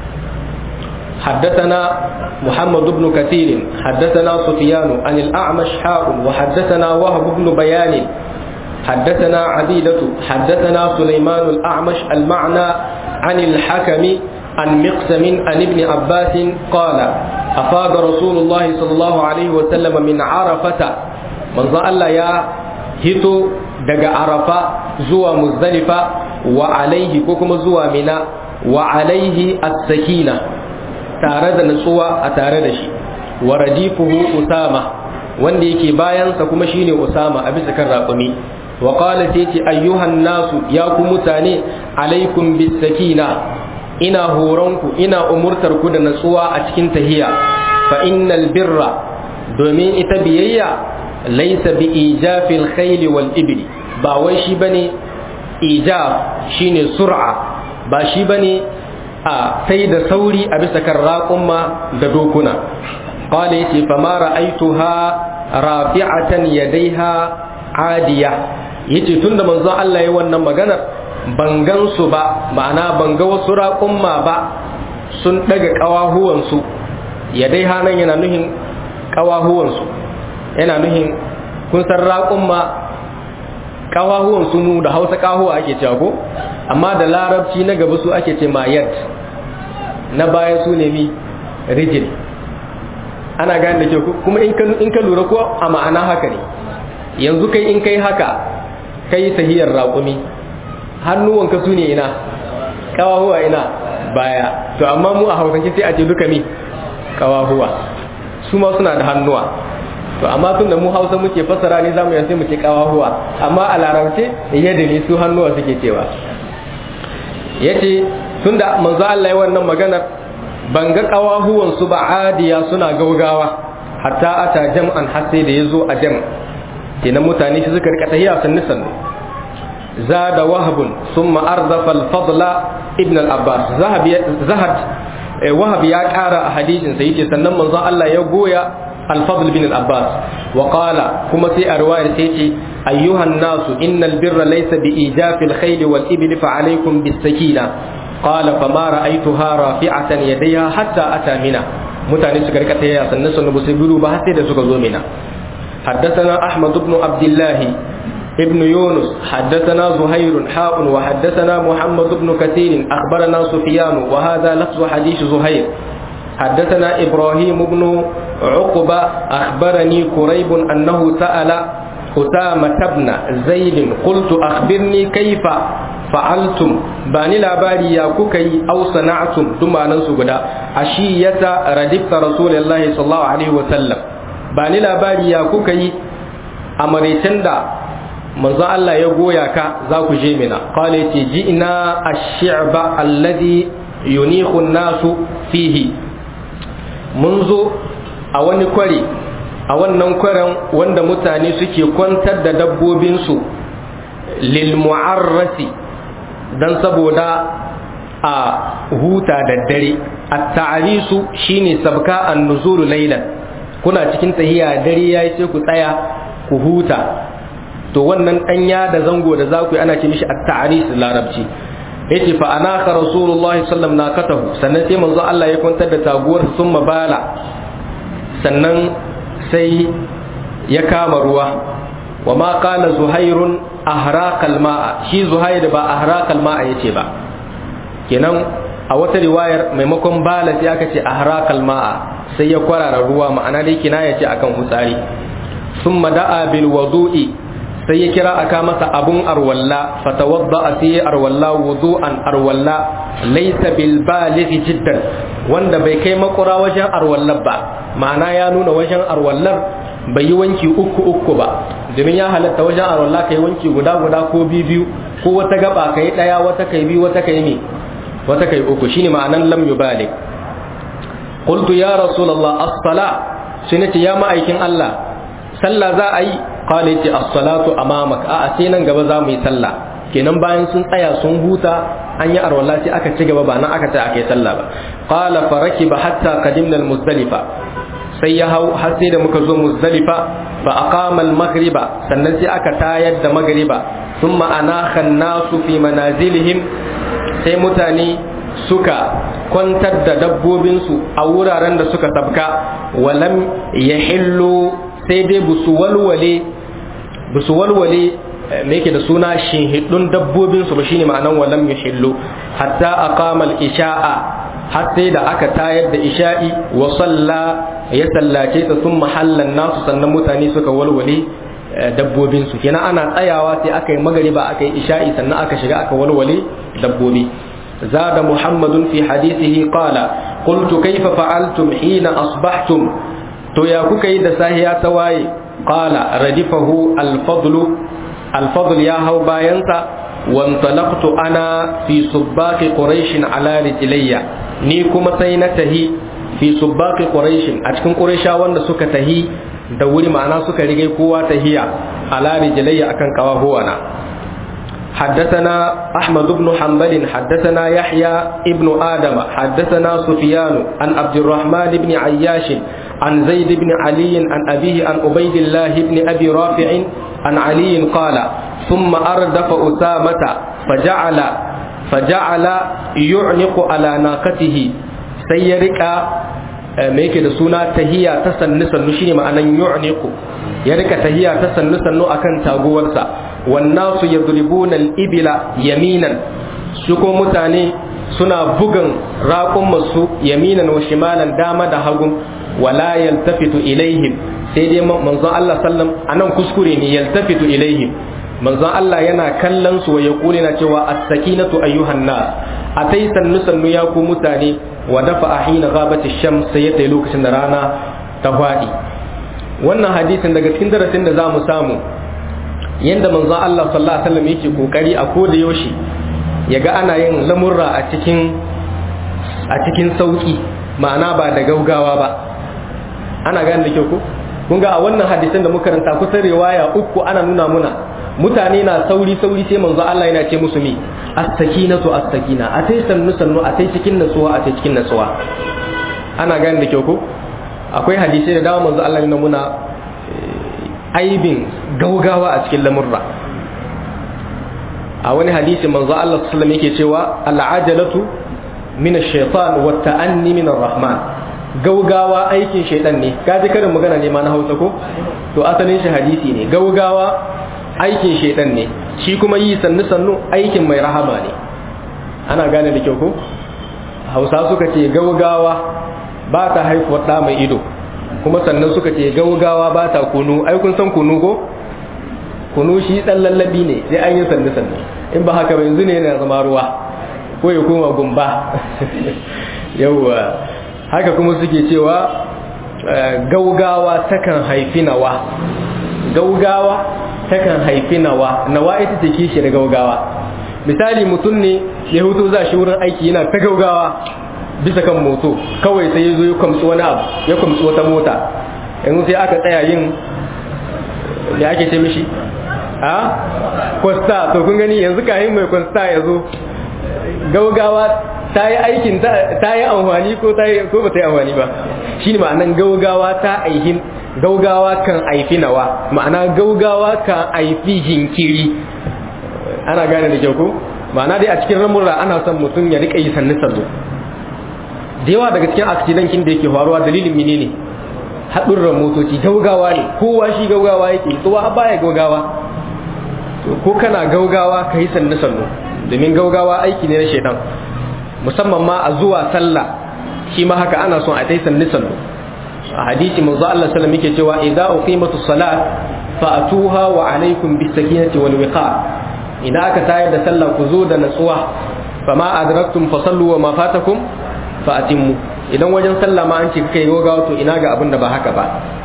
حدثنا محمد بن كثير حدثنا سفيان عن الأعمش حاء وحدثنا وهب بن بيان حدثنا عبيدة حدثنا سليمان الأعمش المعنى عن الحكم عن مقسم عن ابن عباس قال أفاض رسول الله صلى الله عليه وسلم من عرفة، من ظل يا هتو دق عرفة زوى مزدلفة وعليه كوكم زوى منا وعليه السكينة، tare da nutsuwa a tare da shi. wa radifuhu usama, wanda yake bayansa kuma shine usama a bisa kan raƙumi. wa qala tayti ayyuhan nasu, ya ku mutane, alaikum bis sakina, ina horonku ina umurtar ku da nutsuwa a cikin tahiya. fa innal birra, domin ita biyayya, laysa bi ijafil khayl wal ibli, ba wai shi bane ijaf shine sur'a, ba shi bane a sai da sauri a bisa kan raƙumma da dokuna. qala yace fa ma ra'aituha rafi'atan yadaiha adiya, yace tunda manzon Allah yayi wannan maganar ban gan su ba, ma'ana ban ga wasu raƙumma ba sun daga kawahuwan su. yadaiha nan yana nuhin kawahuwan su, yana nuhin kun san raƙumma kawahuwan su mu da Hausa kahuwa ake cewa ko, amma da larabci na gaba su ake ce mayad, na baya su ne mi rijil. to su raƙumma, kawahuwan su yana nuhin kawahuwan su, yana nuhin kun san raƙumma kawahuwan su mu da Hausa kahuwa ake cewa ko, amma da larabci na gaba su ake ce mayad, na baya su ne mi rijil. na baya su ne mi rijil. ana gane da ke kuma in ka in ka lura ko a ma'ana haka ne yanzu kai in kai haka kai tahiyar raƙumi hannuwanka su ne ina kawahuwa ina baya to amma mu a hausance sai a ce duka mi kawahuwa su ma suna da hannuwa to amma tun da mu hausa muke fassara ne zamu yanzu muke kawahuwa amma a larabce yadda ne su hannuwa suke cewa yace tunda manzo Allah ya wannan maganar ban ga kawahuwan su ba adiya suna gaugawa hatta ata jam'an har sai da yazo a jam' kenan mutane shi suka rika tahiya sannu sannu zada wahabun thumma ardafa al-fadla ibn al-abbas zahab zahad wahab ya kara a hadisin sai yace sannan manzo Allah ya goya al-fadl bin al-abbas wa qala kuma sai a riwayar sai yace ayyuhan nasu innal birra laysa bi ijafil khayl wal ibli fa alaykum bis sakina qala fama ra'aytuha rafi'atan yadayha hatta ata mina mutane suka rika tayya sannan sun bu sai biru ba sai da suka zo mina حدثنا أحمد بن عبد الله ابن يونس حدثنا زهير حاء وحدثنا محمد بن كثير أخبرنا سفيان وهذا لفظ حديث زهير حدثنا إبراهيم بن عقبة أخبرني كريب أنه سأل أسامة بن زيد قلت أخبرني كيف فعلتم باني لاباري يا كوكي أو صنعتم ثم ننسو قدا عشية ردفت رسول الله صلى الله عليه وسلم bani labari ya kuka yi a maraicin da manzo Allah ya goya ka za ku je mina qala ce ji'na ash-shi'ba alladhi yunihu an-nasu fihi mun zo a wani kwari a wannan kwarin wanda mutane suke kwantar da dabbobin su lil mu'arrasi dan saboda a huta da dare at-ta'risu shine sabka an-nuzul laylan kuna cikin tahiya dare yayi sai ku tsaya ku huta to wannan danya da zango da za ku yi ana ce mishi at-ta'ris larabci yace fa anaka rasulullahi sallallahu alaihi wasallam nakatahu sannan sai manzo Allah ya kwantar da taguwar summa bala sannan sai ya kama ruwa wa ma qala zuhairun ahraqal ma'a shi zuhair ba ahraqal ma'a yace ba kenan a wata riwayar maimakon bala sai aka ce ahraqal ma'a sai ya kwarara ruwa ma'ana dai kinaya ce akan hutsari summa da'a bil wudu'i sai ya kira aka masa abun arwalla fatawadda sai arwalla wudu'an arwalla laysa bil baligh jiddan wanda bai kai makura wajen arwallar ba ma'ana ya nuna wajen arwallar bai yi wanki uku uku ba domin ya halatta wajen arwalla kai wanki guda guda ko biyu ko wata gaba kai daya wata kai biyu wata kai ne wata kai uku shine ma'anan lam yubalig qultu ya rasulullah as-sala shine ya ma'aikin Allah sallah za a yi qala yace as-salatu amamak a sai nan gaba za mu yi sallah kenan bayan sun tsaya sun huta an yi arwala sai aka ci gaba ba nan aka ta aka yi sallah ba qala farakiba hatta qadimna al-muzdalifa sai ya hau har sai da muka zo muzdalifa fa aqama al-maghriba sannan sai aka tayar da maghriba thumma anakha an-nasu fi manazilihim sai mutane suka kwantar da dabbobinsu a wuraren da suka tabka walam ya hillo sai dai busu walwale busu walwale me yake da suna shinhidun dabbobinsu ba shine ma'anan walam ya hillo hatta aqama al-isha'a har sai da aka tayar da isha'i wa salla ya sallace ta sun mahallan nasu sannan mutane suka walwale dabbobinsu kenan ana tsayawa sai aka yi magariba aka yi isha'i sannan aka shiga aka walwale dabbobi زاد محمد في حديثه قال قلت كيف فعلتم حين أصبحتم تياكو كيد ساهيا تواي قال ردفه الفضل الفضل يا هو باينتا وانطلقت أنا في سباق قريش على رجلي نيكم سينته في سباق قريش أتكن قريشا وان سكته دوري معنا سكري قوة هي على رجلي أكن كواهوانا حدثنا أحمد بن حنبل حدثنا يحيى ابن آدم حدثنا سفيان عن عبد الرحمن بن عياش عن زيد بن علي عن أبيه عن عبيد الله بن أبي رافع عن علي قال ثم أردف أسامة فجعل فجعل يعنق على ناقته سيرك ميك دسونا تهيا تسنسن نشيني معنى يعنق يرك تهيا تسنسن أكن تاغورسا والناس يضربون الإبل يمينا سكو متاني سنا بغن راقم مسو يمينا وشمالا داما دا هغم wala yaltafitu ilaihim sai dai manzon Allah sallam anan kuskure ne yaltafitu ilaihim manzon Allah yana kallon su wa yaqulu na cewa as-sakinatu ayyuhan nas atai sannu sannu ya ku mutane wa dafa hina ghabati shams sai ya tayi lokacin da rana ta fadi. Wannan hadisin daga cikin darasin da zamu samu yanda manzon Allah sallallahu alaihi wasallam yake kokari a koda yaushe yaga ana yin lamurra a cikin a cikin sauki ma'ana ba da gaugawa ba. Ana gane da kyau ko kun ga a wannan hadisin da muka karanta kusan riwaya uku ana nuna muna mutane na sauri sauri sai manzo Allah yana ce musu mi as-sakinatu as-sakina atai sannu sannu atai cikin natsuwa atai cikin natsuwa. Ana gane da kyau ko akwai hadisi da dawo manzo Allah yana muna aibin gaugawa a cikin lamurra. A wani hadisi manzo Allah sallallahu alaihi wasallam yake cewa al-ajalatu min ash-shaytan wa at-ta'anni min ar-rahman. Gaugawa aikin shaytan ne kaji karin magana ne ma na Hausa ko to asalin shi hadisi ne. Gaugawa aikin shaytan ne shi kuma yi sannu sannu aikin mai rahama ne. Ana gane da kyau ko Hausa suka ce gaugawa ba ta haifuwar da mai ido kuma sannan suka ce gaugawa ba ta kunu. Ai kun san kunu ko kunu shi dan lallabi ne sai an yi sannu sannu in ba haka ba yanzu ne yana zama ruwa ko ya koma gumba yawa haka kuma suke cewa gaugawa takan haifi nawa gaugawa takan haifi nawa nawa ita ce kishi da gaugawa. Misali mutum ne ya hutu za shi wurin aiki yana ta gaugawa bisa kan moto kawai sai ya zo ya kwamtsi wani abu ya kwamtsi wata mota yanzu sai aka tsaya yin da ake ce mishi a kwasta to kun gani yanzu kayan mai kwasta ya zo gaugawa ta yi aikin ta yi amfani ko ba ta yi amfani ba shi ne ma'anan gaugawa ta aihin gaugawa kan aifi nawa ma'ana gaugawa kan aifi jinkiri. Ana gane da kyau ko ma'ana dai a cikin ramurra ana son mutum ya rika yi sannu sannu. Da yawa daga cikin accidentin da yake faruwa dalilin menene haɗurran motoci gaugawa ne kowa shi gaugawa yake tsowa baya gaugawa ko kana gaugawa ka yi sannu sannu domin gaugawa aiki ne na shaitan musamman ma a zuwa sallah shi ma haka ana son a tai sannu sannu. A hadisi manzo Allah sallallahu alaihi wasallam yake cewa idza uqimatus salat fa'tuha wa alaykum bis sakinati wal wiqar. Idan aka tayar da sallah ku zo da natsuwa fama adraktum fasallu wa ma fatakum fa'atimmu. Idan wajen sallah ma an ce kai gaugawa to ina ga abin da ba haka ba.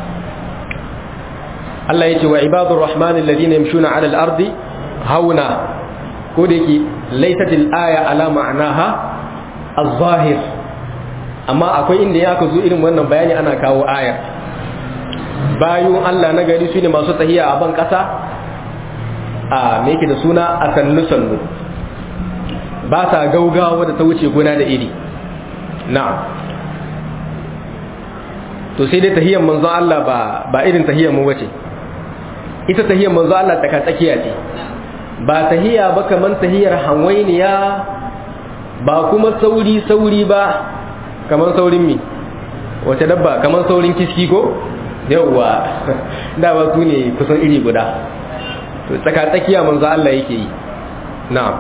Allah ya ce wa ibadur rahman alladhina yamshuna 'ala al-ardi hauna ko da yake laysatil aya ala ma'naha az-zahir amma akwai inda ya ka zo irin wannan bayani ana kawo aya. Bayu Allah na gari su ne masu tahiya a ban kasa a me yake da suna a sannu sannu ba sa gaugawa da ta wuce gona da iri. Na'am to sai dai tahiyyar manzo Allah ba ba irin tahiyyar mu bace. Ita tahiyyar manzo Allah ta tsakiya ce ba tahiyya ba kaman tahiyyar hanwainiya ba kuma sauri sauri ba kaman saurin mi wace dabba kaman saurin kiski ko yawwa da ba su ne kusan iri guda to tsaka tsakiya manzo Allah yake yi. Na'am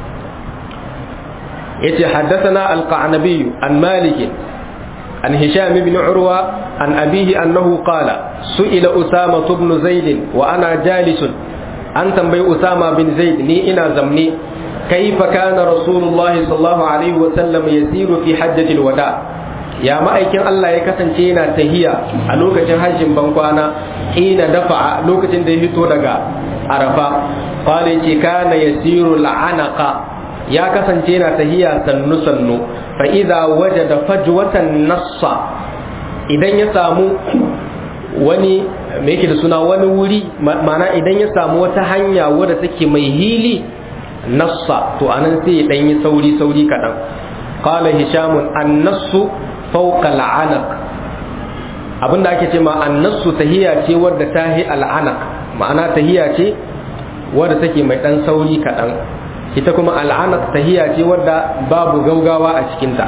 yace haddathana al-Qa'nabi an Malik عن هشام بن عروة عن أبيه أنه قال سئل أسامة بن زيد وأنا جالس أن تنبي أسامة بن زيد ني إنا زمني كيف كان رسول الله صلى الله عليه وسلم يسير في حجة الوداع يا ما أيكن الله يكسن تينا تهيا ألوكة حج بنقوانا حين دفع لوكة دهيتو دقا عرفا قال كان يسير العنق ya kasance yana tahiya sannu sannu fa idza wajada fajwatan nassa idan ya samu wani me yake da suna wani wuri ma'ana idan ya samu wata hanya wadda take mai hili nassa to anan sai ya dan yi sauri sauri kadan. Qala hisham an-nassu fawqa al-anaq abinda ake ce ma an-nassu tahiya ce wadda tahi al-anaq ma'ana tahiya ce wadda take mai dan sauri kadan. Ita kuma al'anak tahiya ce wadda babu gaugawa a cikinta.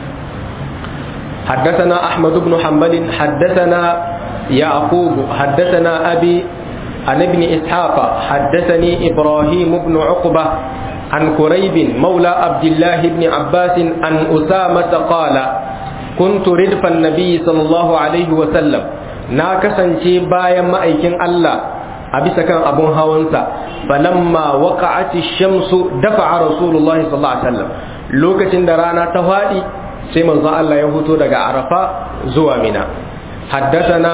حدثنا أحمد بن حنبل حدثنا يعقوب حدثنا أبي عن ابن إسحاق حدثني إبراهيم بن عقبة عن كريب مولى عبد الله بن عباس عن أسامة قال kuntu ridfan nabi sallallahu alaihi wa sallam na kasance bayan ma'aikin Allah a bisa kan abun hawansa falamma waqa'ati shamsu dafa'a rasulullahi sallallahu alaihi wasallam lokacin da rana ta fadi sai manzon Allah ya fito daga Arafa zuwa Mina haddathana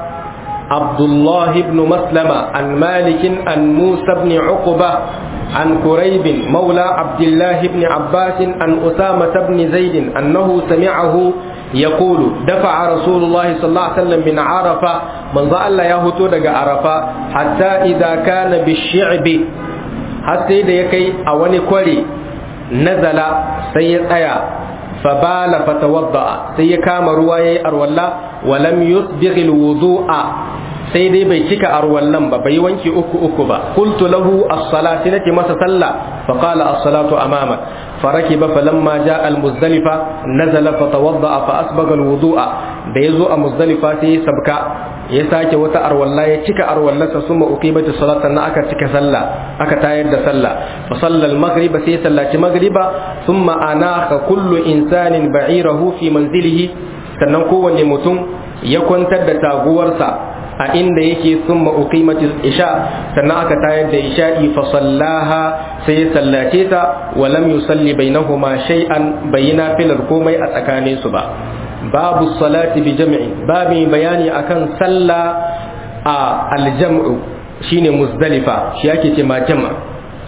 Abdullah ibn Maslama an Malik an Musa ibn Uqba an Quraib مولى عبد الله بن عباس عن أسامة بن زيد أنه سمعه يقول دفع رسول الله صلى الله عليه وسلم من عرفة من ذا الله يهوتو دقى عرفة حتى إذا كان بالشعب حتى إذا يكي أولي كوري نزل سيد آية فبال فتوضأ سيكام رواية أرولا ولم يسبغ الوضوء سيدي بيتك أرولا بيوانك أكو أكو با قلت له الصلاة التي ما تصلى فقال الصلاة أمامك فركب فلما جاء المزدلفة نزل فتوضأ فأسبغ الوضوء بيزو المزدلفة سبكا يساك وتأر والله يتك أر والله ثم أقيمت الصلاة أكا تك صلى أكا تايد صلى فصلى المغرب سيسلى مغرب ثم أناخ كل إنسان بعيره في منزله سننكو ونمتم يكون تد تاغورسا a inda yake summa uqimatil isha sannan aka tayar da isha'i fa sallaha sai ya sallace ta wa lam yusalli bainahuma shay'an bayina filar komai a tsakanin su ba babu salati bi jam'i babu bayani akan sallah a aljam'u shine muzdalifa shi yake ce ma jam'a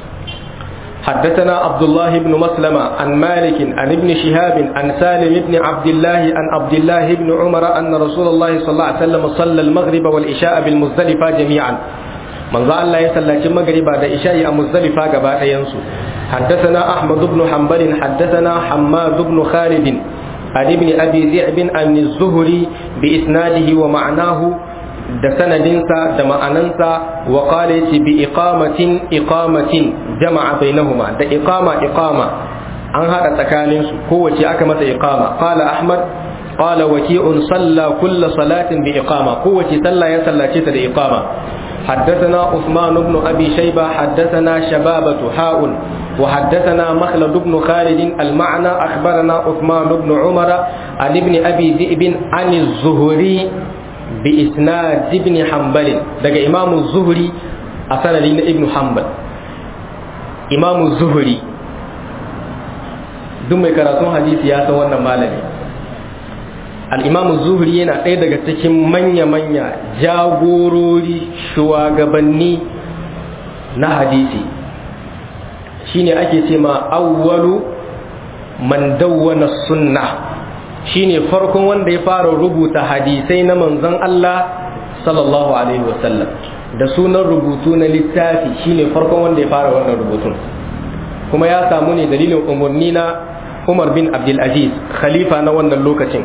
حدثنا عبد الله بن مسلمة عن مالك عن ابن شهاب عن سالم بن عبد الله عن عبد الله بن عمر أن رسول الله صلى الله عليه وسلم صلى المغرب والعشاء بالمزدلفة جميعا من ذا الله يصلى المغرب بعد عشاء المزدلفة قبل ينسو حدثنا أحمد بن حنبل حدثنا حماد بن خالد عن ابن أبي ذئب عن الزهري بإسناده ومعناه da sanadinsa da ma'anansa wa qala bi iqamatin iqamatin jama'a bainahuma da iqama iqama an hada tsakanin su kowace aka mata iqama qala ahmad qala waki'un salla kull salatin bi iqama kowace sallah ya sallace ta da iqama حدثنا عثمان بن أبي شيبة حدثنا شبابة حاء وحدثنا مخلد بن خالد المعنى أخبرنا عثمان بن عمر عن ابن أبي ذئب عن الزهري بإسناد ابن حنبل دقى إمام الزهري أسنى لنا ابن حنبل إمام الزهري دم كراتون حديث ياسا وانا مالني الإمام الزهري ينا ɗaya daga cikin manya-manya jagorori shugabanni na hadisi shine ake ce ma awwalu man dawwana sunnah shine farkon wanda ya fara rubuta hadisai na manzon Allah sallallahu alaihi wasallam da sunan rubutu na littafi shine farkon wanda ya fara wannan rubutun kuma ya samu ne dalilin umarni na Umar bin Abdul Aziz khalifa na wannan lokacin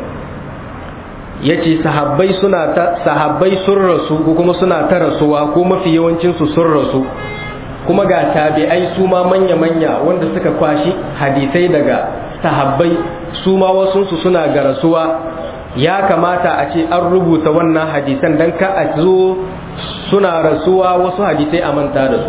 yace sahabbai suna ta sahabbai sun rasu ko kuma suna ta rasuwa ko mafi yawancin su sun rasu kuma ga tabi'ai su ma manya-manya wanda suka kwashi hadisai daga sahabbai su ma wasunsu suna ga rasuwa ya kamata a ce an rubuta wannan hadisan don ka a zo suna rasuwa wasu hadisai a manta da su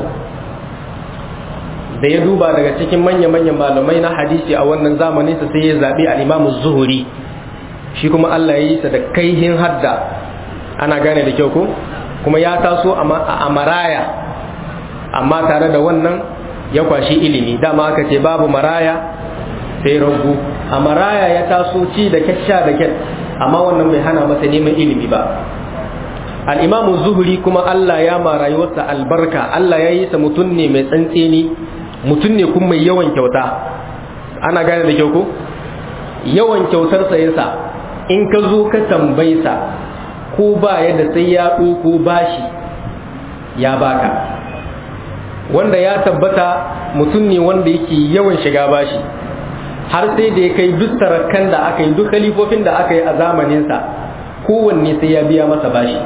da ya duba daga cikin manya-manyan malamai na hadisi a wannan zamanin sa sai ya zaɓi al-Imam Zuhri shi kuma Allah ya yi sa da kaihin hadda ana gane da kyau ko kuma ya taso a maraya amma tare da wannan ya kwashi ilimi dama aka ce babu maraya sai ragu a maraya ya taso ci da kyasha da kyat amma wannan bai hana masa neman ilimi ba al-Imam Zuhri kuma Allah ya ma rayuwarsa albarka Allah ya yi sa mutum ne mai tsantseni mutum ne kuma mai yawan kyauta ana gane da kyau ko yawan kyautar sa yasa in ka zo ka tambaye sa ko ba yadda sai ya ɗauko bashi ya baka wanda ya tabbata mutum ne wanda yake yawan shiga bashi har sai da ya kai duk sarakan da aka yi duk khalifofin da aka yi a zamaninsa kowanne sai ya biya masa bashi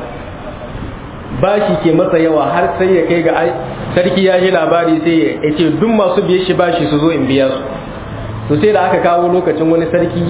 bashi ke masa yawa har sai ya kai ga sarki ya ji labari sai ya ce duk masu biye shi bashi su zo in biya su to sai da aka kawo lokacin wani sarki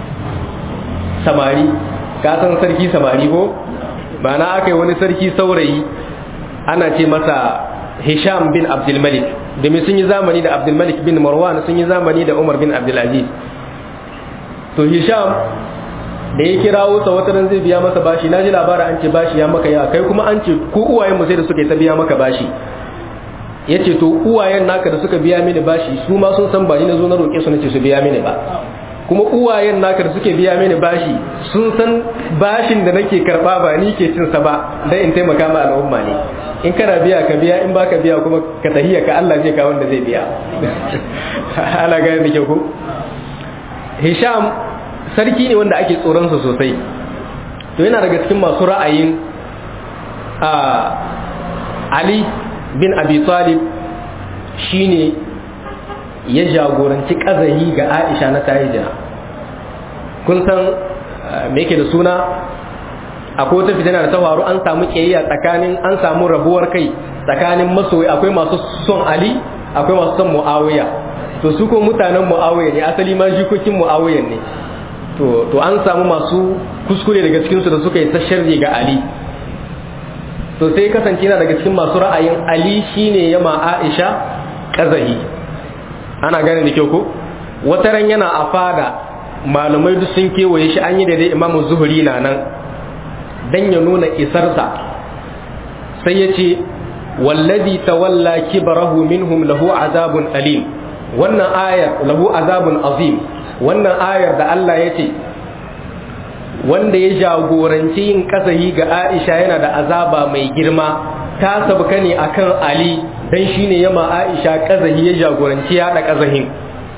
samari ka san sarki samari ko ba na aka yi wani sarki saurayi ana ce masa Hisham bin Abdul Malik domin sun yi zamani da Abdul Malik bin Marwan sun yi zamani da Umar bin Abdul Aziz to Hisham da ya kirawo sa wata ran zai biya masa bashi, naji labarin an ce bashi ya maka yawa, kai kuma an ce ku uwayen mu sai da suka yi ta biya maka bashi. Yace to uwayen naka da suka biya mini bashi su ma sun san ba ni na zo na roƙe su nace su biya mini ba, kuma uwayen naka da suke biya mini bashi sun san bashin da nake karba ba ni ke cin sa ba, dan in taimaka ma al'umma ne. In kana biya ka biya, in baka biya kuma ka tahiya ka Allah zai ka wanda zai biya. Ana gane da kyau ko? Hisham sarki ne wanda ake tsoron sa sosai, to yana daga cikin masu ra'ayin a Ali bin Abi Talib shine ya jagoranci kazahi ga Aisha na tahijira. Kun san me yake da suna, akwai wata fitina da ta faru, an samu kiyayya tsakanin, an samu rabuwar kai tsakanin masoyi, akwai masu son Ali akwai masu son Muawiya. To su ko mutanen Muawiya ne, asali ma jikokin Muawiya ne. To to an samu masu kuskure daga cikin su da suka yi ta sharri ga Ali. To sai kasance yana daga cikin masu ra'ayin Ali shine yama Aisha kazahi. Ana gane da kyau ko? Wata ran yana a fada, malamai duk sun kewaye shi, an yi da dai Imam Zuhri na nan dan ya nuna isarsa, sai ya ce wallazi tawalla kibrahu minhum lahu azabun alim. Wannan ayar lahu azabun azim, wannan ayar da Allah ya ce wanda ya jagoranci yin kasahi ga Aisha yana da azaba mai girma, ta sabka ne akan Ali dan shine yama Aisha kasahi, ya jagoranci ya da kasahin.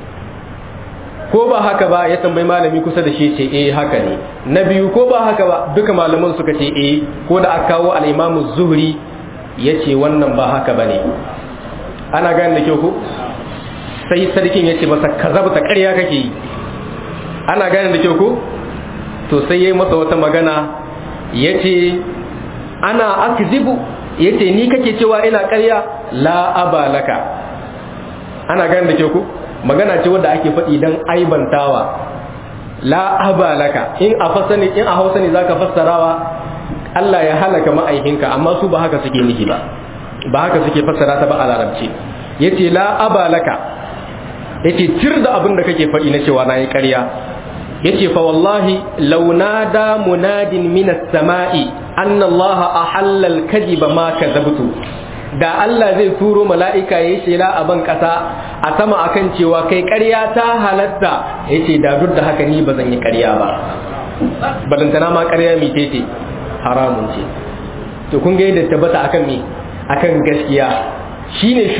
Ko ba haka ba, ya tambayi malami kusa da shi ce eh haka ne. Na biyu ko ba haka ba, duka malaman suka ce eh. Ko da aka kawo al-Imam Zuhri yace wannan ba haka bane. Ana gane da kyau ko? Sai sarkin yace masa kazabta, ƙarya kake yi. Ana gane da kyau ko? To sai yayi masa wata magana yace ana akzibu, yace ni kake cewa ina ƙarya, la abalaka. Ana gane da kyau ko? Magana ce wadda ake faɗi dan aibantawa, la abalaka. In a fasani, in a Hausa ne zaka fassarawa Allah ya halaka ma'aikinka, amma su ba haka suke nufi ba, ba haka suke fassara ta ba a Larabci. Yace la abalaka, yace tir da abin da kake faɗi na cewa nayi ƙarya. Yace fa wallahi law nada munadin minas sama'i anna Allah ahalla al-kadhiba ma kadhabtu. Da Allah zai turo mala'ika ya yi shela a ban ƙasa a sama akan cewa kai ƙarya ta halatta, ya ce da duk da haka ni ba zan yi ƙarya ba, balantana ma ƙarya mai tete haramun ce. To kun ga yadda tabbata akan me, akan gaskiya. Shine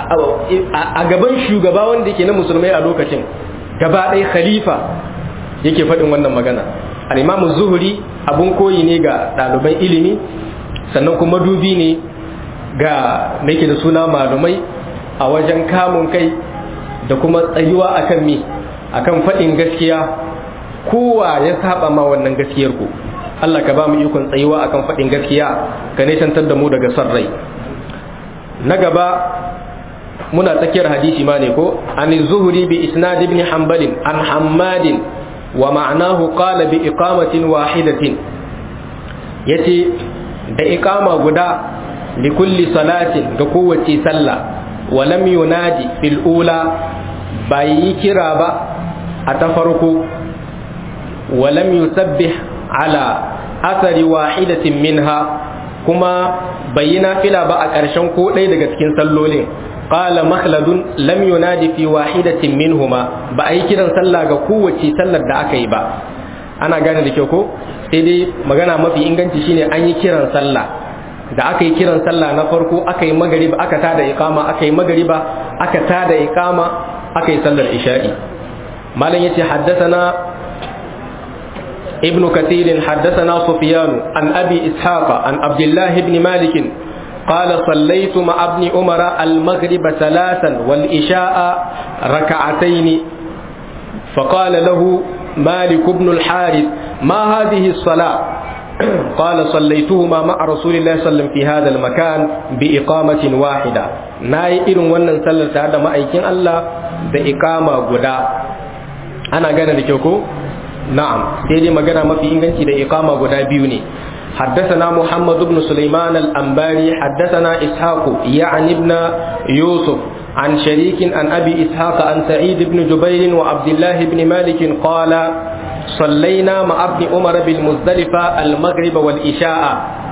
a gaban shugaba wanda yake na musulmai a lokacin, gaba ɗaya khalifa yake faɗin wannan magana. Al-Imam Zuhri abun koyi ne ga ɗaliban ilimi, sannan kuma dubi ne ga nake da suna malumai a wajen kamun kai da kuma tsayuwa akan mi, akan faɗin gaskiya. Kowa ya saba ma wannan gaskiyar ku, Allah ka ba mu ikon tsayuwa akan faɗin gaskiya, ka nisantar da mu daga son rai. Na gaba muna tsakiyar hadisi ma ne ko? An Zuhri bi isnad ibn Hanbal an Hammadin wa ma'anahu qala bi iqamatin wahidatin. Yace da iqama guda likulli salatin ga kowace sallah, wa lam yunadi fil ula, bai yi kira ba a ta farko, wa lam yusabbih ala athari wahidatin minha, kuma bai yi nafila ba a ƙarshen ko ɗaya daga cikin sallolin. Qala Makhladun lam yunadi fi wahidatin minhuma, ba a yi kiran sallah ga kowace sallar da aka yi ba. Ana gane da kyau ko? Sai dai magana mafi inganci shine an yi kiran sallah. Da aka yi kiran sallah na farko, aka yi magariba, aka tada iqama, aka yi magariba, aka tada iqama, aka yi sallar isha'i. Malam yace haddathana Ibn Kathir haddathana Sufyan an Abi Ishaq an Abdullah ibn Malik قال صليت مع ابن عمر المغرب ثلاثا والإشاء ركعتين فقال له مالك بن الحارث ما هذه الصلاة؟ قال صليتهما مع رسول الله صلى الله عليه وسلم في هذا المكان بإقامة واحدة. ناي إرن ونن صلى هذا ما أيكين الله بإقامة غدا. أنا قانا لكيوكو نعم سيدي ما قانا ما في إنجنتي بإقامة غدا بيوني. حدثنا محمد بن سليمان الأنباري حدثنا إسحاق يعني ابن يوسف عن شريك عن أبي إسحاق عن سعيد بن جبير وعبد الله بن مالك قال صلينا مع ابن عمر بالمزدلفة المغرب والإشاء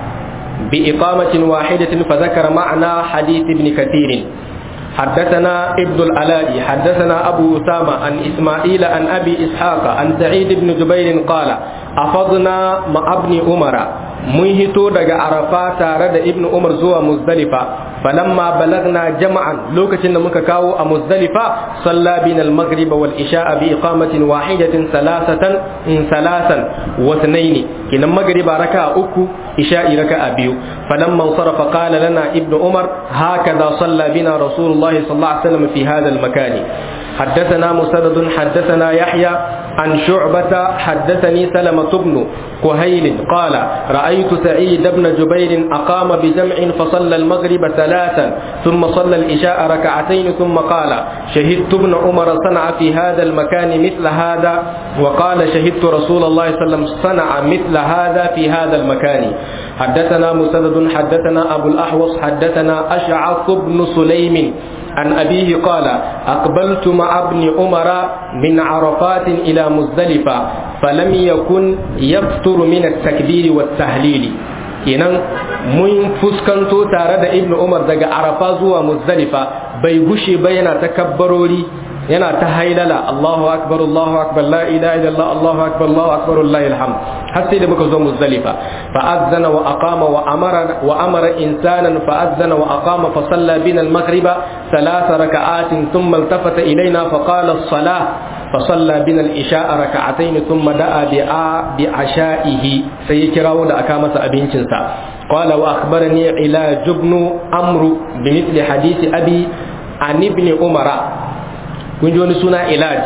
بإقامة واحدة فذكر معنى حديث ابن كثير. حدثنا ابن العلاء حدثنا أبو أسامة عن إسماعيل عن أبي إسحاق عن سعيد بن جبير قال أفضنا مع ابن عمر منهتو دغ عرفات تارد ابن عمر زوا مزدلفة فلما بلغنا جمعا لوكتين muka kawo a مزدلفة صلى بنا المغرب والعشاء بإقامة واحدة ثلاثة ثلاثا واثنين كنا المغرب ركعة أكو عشاء ركعة بيو فلما انصرف قال لنا ابن عمر هكذا صلى بنا رسول الله صلى الله عليه وسلم في هذا المكان. حدثنا مسدد حدثنا يحيى عن شعبة حدثني سلمة بن كهيل قال رأيت سعيد بن جبير أقام بجمع فصلى المغرب ثلاثا ثم صلى العشاء ركعتين ثم قال شهدت ابن عمر صنع في هذا المكان مثل هذا وقال شهدت رسول الله صلى الله عليه وسلم صنع مثل هذا في هذا المكان. حدثنا مسدد حدثنا أبو الأحوص حدثنا أشعث بن سليم عن أبيه قال أقبلت مع ابن عمر من عرفات إلى مزدلفة فلم يكن يفطر من التكبير والتهليل. kenan mun fuskanto tare da ibnu umar daga arafa zuwa muzdalifa bai gushe ba yana takabbarori yana ta hailala Allahu akbar Allahu akbar la ilaha illallah Allahu akbar Allahu akbar lillahi alhamd har sai da muka zo muzdalifa fa azzana wa aqama wa amara wa amara insanan fa azzana wa aqama fa salla bina al-maghriba thalath raka'atin thumma iltafata ilayna fa qala as-salah fa salla bina al-isha'a raka'atayn thumma da'a bi ashaihi sai kirawo da aka masa abincin sa qala wa akhbarani ila jubnu amru bimithli hadisi abi an ibn umara. kun ji wani suna ilaj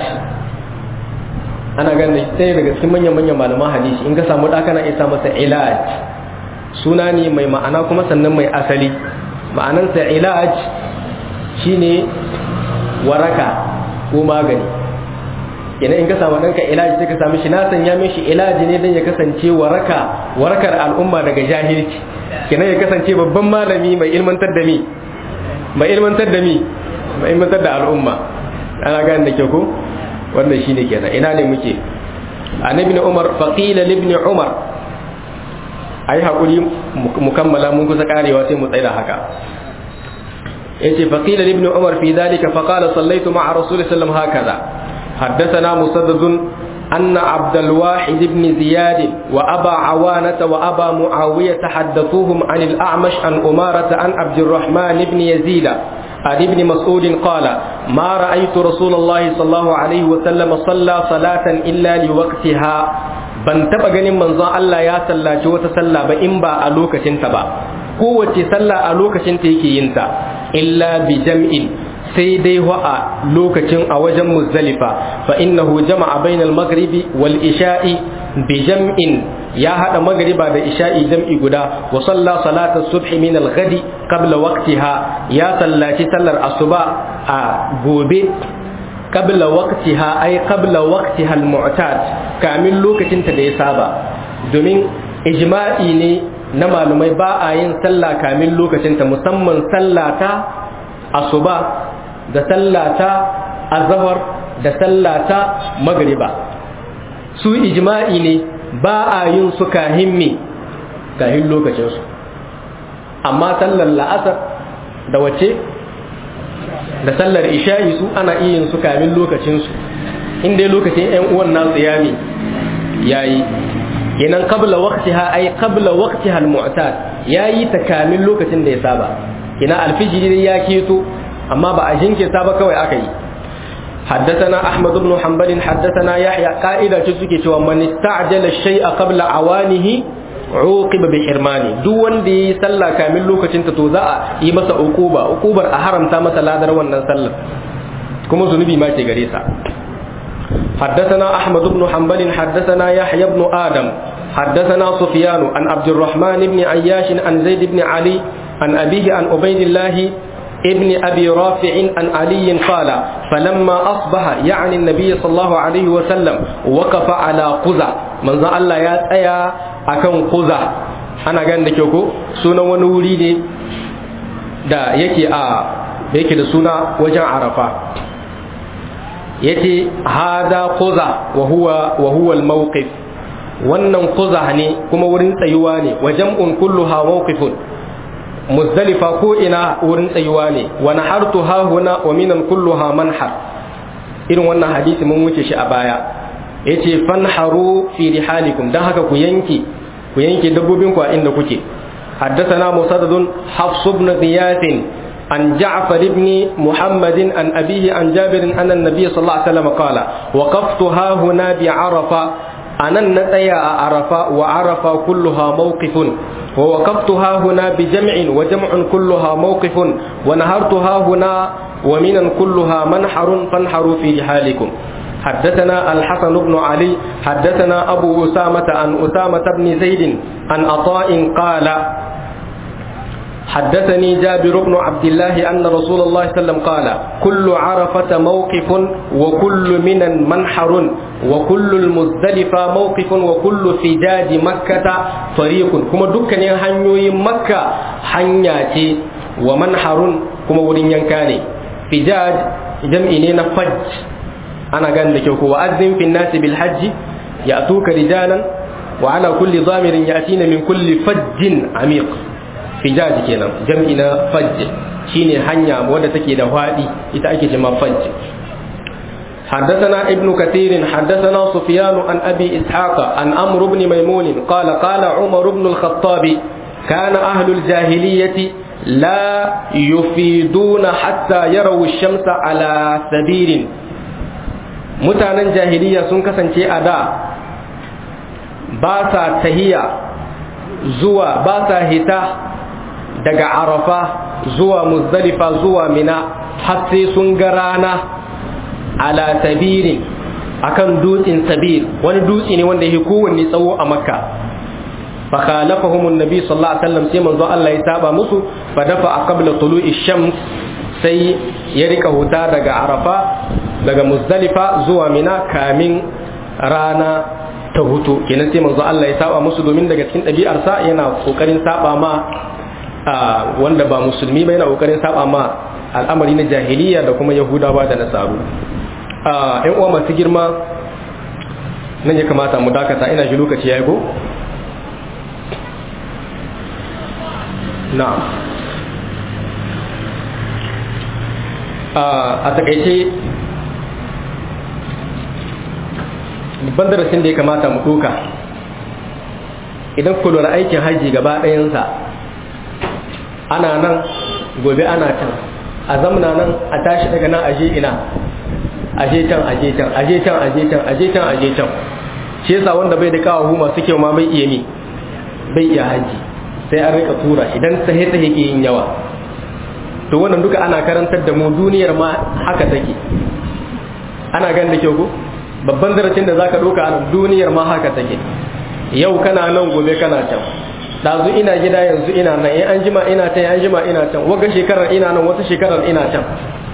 ana ganin ɗaya daga cikin manyan-manyan malaman hadisi in ka samu ɗaka na isa masa ilaj suna ne mai ma'ana kuma sannan mai asali. ma'anansa ilaj shine waraka ko magani. yana in ka samu ɗanka ilaj sai ka sami shi na sanya mishi ilaji ne don ya kasance waraka warakar al'umma daga jahilci kenan ya kasance babban malami mai ilmantar da mi mai ilmantar da mi mai ilmantar da al'umma. ana gane da ke ko wannan shine kenan. ina ne muke annabi ibn umar faqila li ibn umar ai hakuri mu kammala mun kusa karewa sai mu tsaya haka. yace faqila li ibn umar fi dhalika faqala sallaitu ma'a rasul sallallahu hakaza. haddathana musaddad anna abd alwahid ibn ziyad wa aba awanah wa aba muawiyah tahaddathuhum an al-a'mash an umarah an abd الرحمن ibn yazid عن ابن مسعود قال ما رأيت رسول الله صلى الله عليه وسلم صلى صلاة إلا لوقتها ban taba ganin manzon Allah ya sallaci wata sallah ba in ba a lokacin ta ba kowace sallah a lokacin ta yake yin ta illa bi jam'in sai dai wa a lokacin a wajen Muzdalifa fa innahu jama'a bainal maghribi wal isha'i bi jam'in ya hada magriba da isha'i jam'i guda wa salla salata subhi min al-ghadi qabla waqtiha ya sallaci sallar asuba a gobe qabla waqtiha ay qabla waqtiha al-mu'tad kamin lokacin ta da ya saba domin ijma'i ne na malumai ba a yin sallah kamin lokacin ta musamman sallata asuba da sallata azhar da sallata magriba su ijma'i ne ba a yin su kahin me kahin lokacinsu. amma sallar la'asar da wace da sallar isha'i su ana iya yin su kamin lokacinsu inda lokacin yan uwan nasu ya mi yayi kenan qabla waqtiha ay qabla waqtiha al-mu'tad yayi ta kamin lokacin da ya saba kina alfijiri ya keto amma ba a jinkirta ba kawai aka yi. حدثنا أحمد بن حنبل حدثنا يحيى قائدة تسكي ومن استعجل الشيء قبل عوانه عوقب بحرمانه دو وندي صلى كامل لوكacin ta to za a yi masa ukuba ukubar a haramta masa ladar wannan sallar kuma zunubi ma ke gare sa. حدثنا أحمد بن حنبل حدثنا يحيى بن آدم حدثنا سفيان عن عبد الرحمن بن عياش عن زيد بن علي عن أبيه عن عبيد الله ابن أبي رافع عن علي قال فلما أصبح يعني النبي صلى الله عليه وسلم وقف على قزع من ذا الله يا تأيا أكون قزع أنا قال لك يوكو سنة ونوري دي دا يكي آ يكي دا سنة وجع عرفة yace hada quza wa huwa wa huwa al-mawqif, wannan quza ne kuma wurin tsayuwa ne, wa jam'un kulluha mawqifun, muzdalifa ko ina wurin tsayuwa ne, wa nahartuha huna wa minan kulluha manhar. Irin wannan hadisi mun wuce shi a baya, yace fanharu fi rihalikum, dan haka ku yanke ku yanke dabbobin ku a inda kuke. حدثنا مسدد حفص بن غياث عن جعفر بن محمد عن أبيه عن جابر أن النبي صلى الله عليه وسلم قال وقفت ها هنا بعرفة أنا النتيا عرفة وعرفة كلها موقف ووقفت ها هنا بجمع وجمع كلها موقف ونهرت ها هنا ومنا كلها منحر فانحروا في رحالكم. حدثنا الحسن بن علي حدثنا أبو أسامة عن أسامة بن زيد عن عطاء قال حدثني جابر بن عبد الله أن رسول الله صلى الله عليه وسلم قال كل عرفة موقف وكل منا منحر وكل المزدلفة موقف وكل فجاج مكة طريق كما دكان هنيوي مكة حنياتي ومنحر كما ورين ينكاني فجاج جمعينينا فج أنا قال لك وأذن في الناس بالحج يأتوك رجالا وعلى كل ضامر يأتين من كل فج عميق. فجاج kenan jam'i na fajj shine hanya wadda take da fadi ita ake cewa fajj. حدثنا ابن كثير حدثنا سفيان عن أبي إسحاق عن عمرو بن ميمون قال قال عمر بن الخطاب كان أهل الجاهلية لا يفيدون حتى يروا الشمس على سبيل. mutanen jahiliya sun kasance a da ba sa tahiya zuwa ba sa hita daga arafa zuwa muzdalifa zuwa mina har sai sun ga rana ala sabirin akan dutsen sabir, wani dutse ne wanda yake kowanne tsawo a makka. fa khalafahum an-nabi sallallahu alaihi wasallam sai manzo Allah ya saba musu fa dafa qabla tulu'i shams, sai ya rika huta daga arafa daga muzdalifa zuwa mina kamin rana ta hutu. kenan sai manzo Allah ya saba musu, domin daga cikin ɗabi'arsa yana kokarin saba ma wanda ba musulmi ba, yana kokarin saba ma al'amari na jahiliya da kuma yahudawa da nasaru. ƴan uwa masu girma, nan ya kamata mu dakata, ina ji lokaci yayi go. na'am, a takaice babban darasin da ya kamata mu ɗauka, idan ku lura aikin haji gaba ɗayansa ana nan gobe ana can, a zamna nan a tashi daga nan aje ina aje can aje can aje can aje can aje can aje can. shi yasa wanda bai da kawo masu kyau ma bai iya ni bai iya haji, sai an rika tura idan sahe sahe ke yin yawa. to wannan duka ana karantar da mu duniyar ma haka take, ana ganin da kyau ko babban darasin da zaka doka a duniyar ma haka take. yau kana nan gobe kana can, dazu ina gida yanzu ina nan, in an jima ina can, an jima ina can, wata shekarar ina nan, wata shekarar ina can.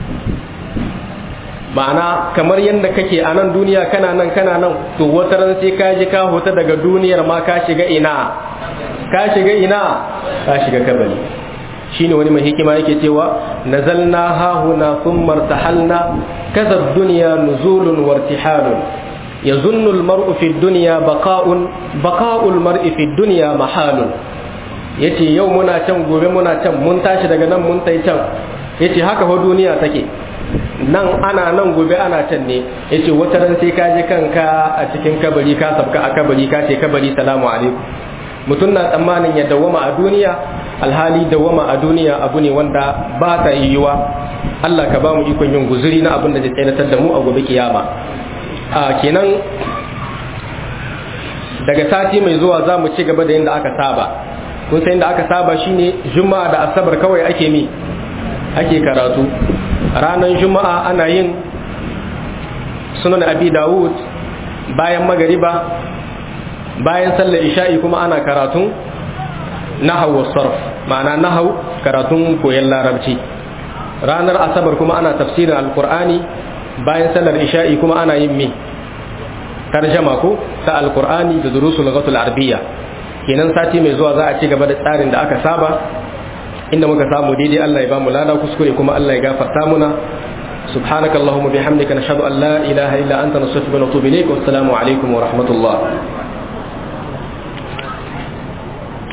ma'ana kamar yadda kake a nan duniya kana nan kana nan, to wata ran sai ka ji ka huta daga duniyar ma ka shiga ina ka shiga ina ka shiga kabari. shine wani mai hikima yake cewa nazalna hahuna thumma irtahalna kaza ad-dunya nuzulun wa irtihalun yazunnu al-mar'u fi ad-dunya baqa'un baqa'u al-mar'i fi ad-dunya mahalun. yace yau muna can gobe muna can, mun tashi daga nan mun tai can. yace haka ho duniya take, nan ana nan gobe ana can ne. yace wata ran sai ka ji kanka a cikin kabari, ka sabka a kabari, ka ce kabari salamu alaikum. mutum na tsammanin ya dawwama a duniya, alhali dawwama a duniya abu ne wanda ba ta yiwuwa. Allah ka ba mu ikon yin guzuri na abin da zai tsayar da mu a gobe kiyama. a kenan daga sati mai zuwa za mu ci gaba da yadda aka saba. kun san yadda aka saba shine juma'a da asabar kawai ake mi ake karatu. ranar juma'a ana yin sunan abi dawud bayan magariba, bayan sallar isha'i kuma ana karatun nahwu was sarf, ma'ana nahwu karatun koyon larabci. ranar asabar kuma ana tafsirin alqur'ani, bayan sallar isha'i kuma ana yin mi tarjama ko ta alqur'ani da durusul lughatul arabiyya. kenan sati mai zuwa za a ci gaba da tsarin da aka saba, inda muka samu daidai Allah ya ba mu lada, kuskure kuma Allah ya gafarta muna. subhanakallahumma bihamdika nashhadu an la ilaha illa anta nastaghfiruka wa natubu ilayk wa assalamu alaikum wa rahmatullah.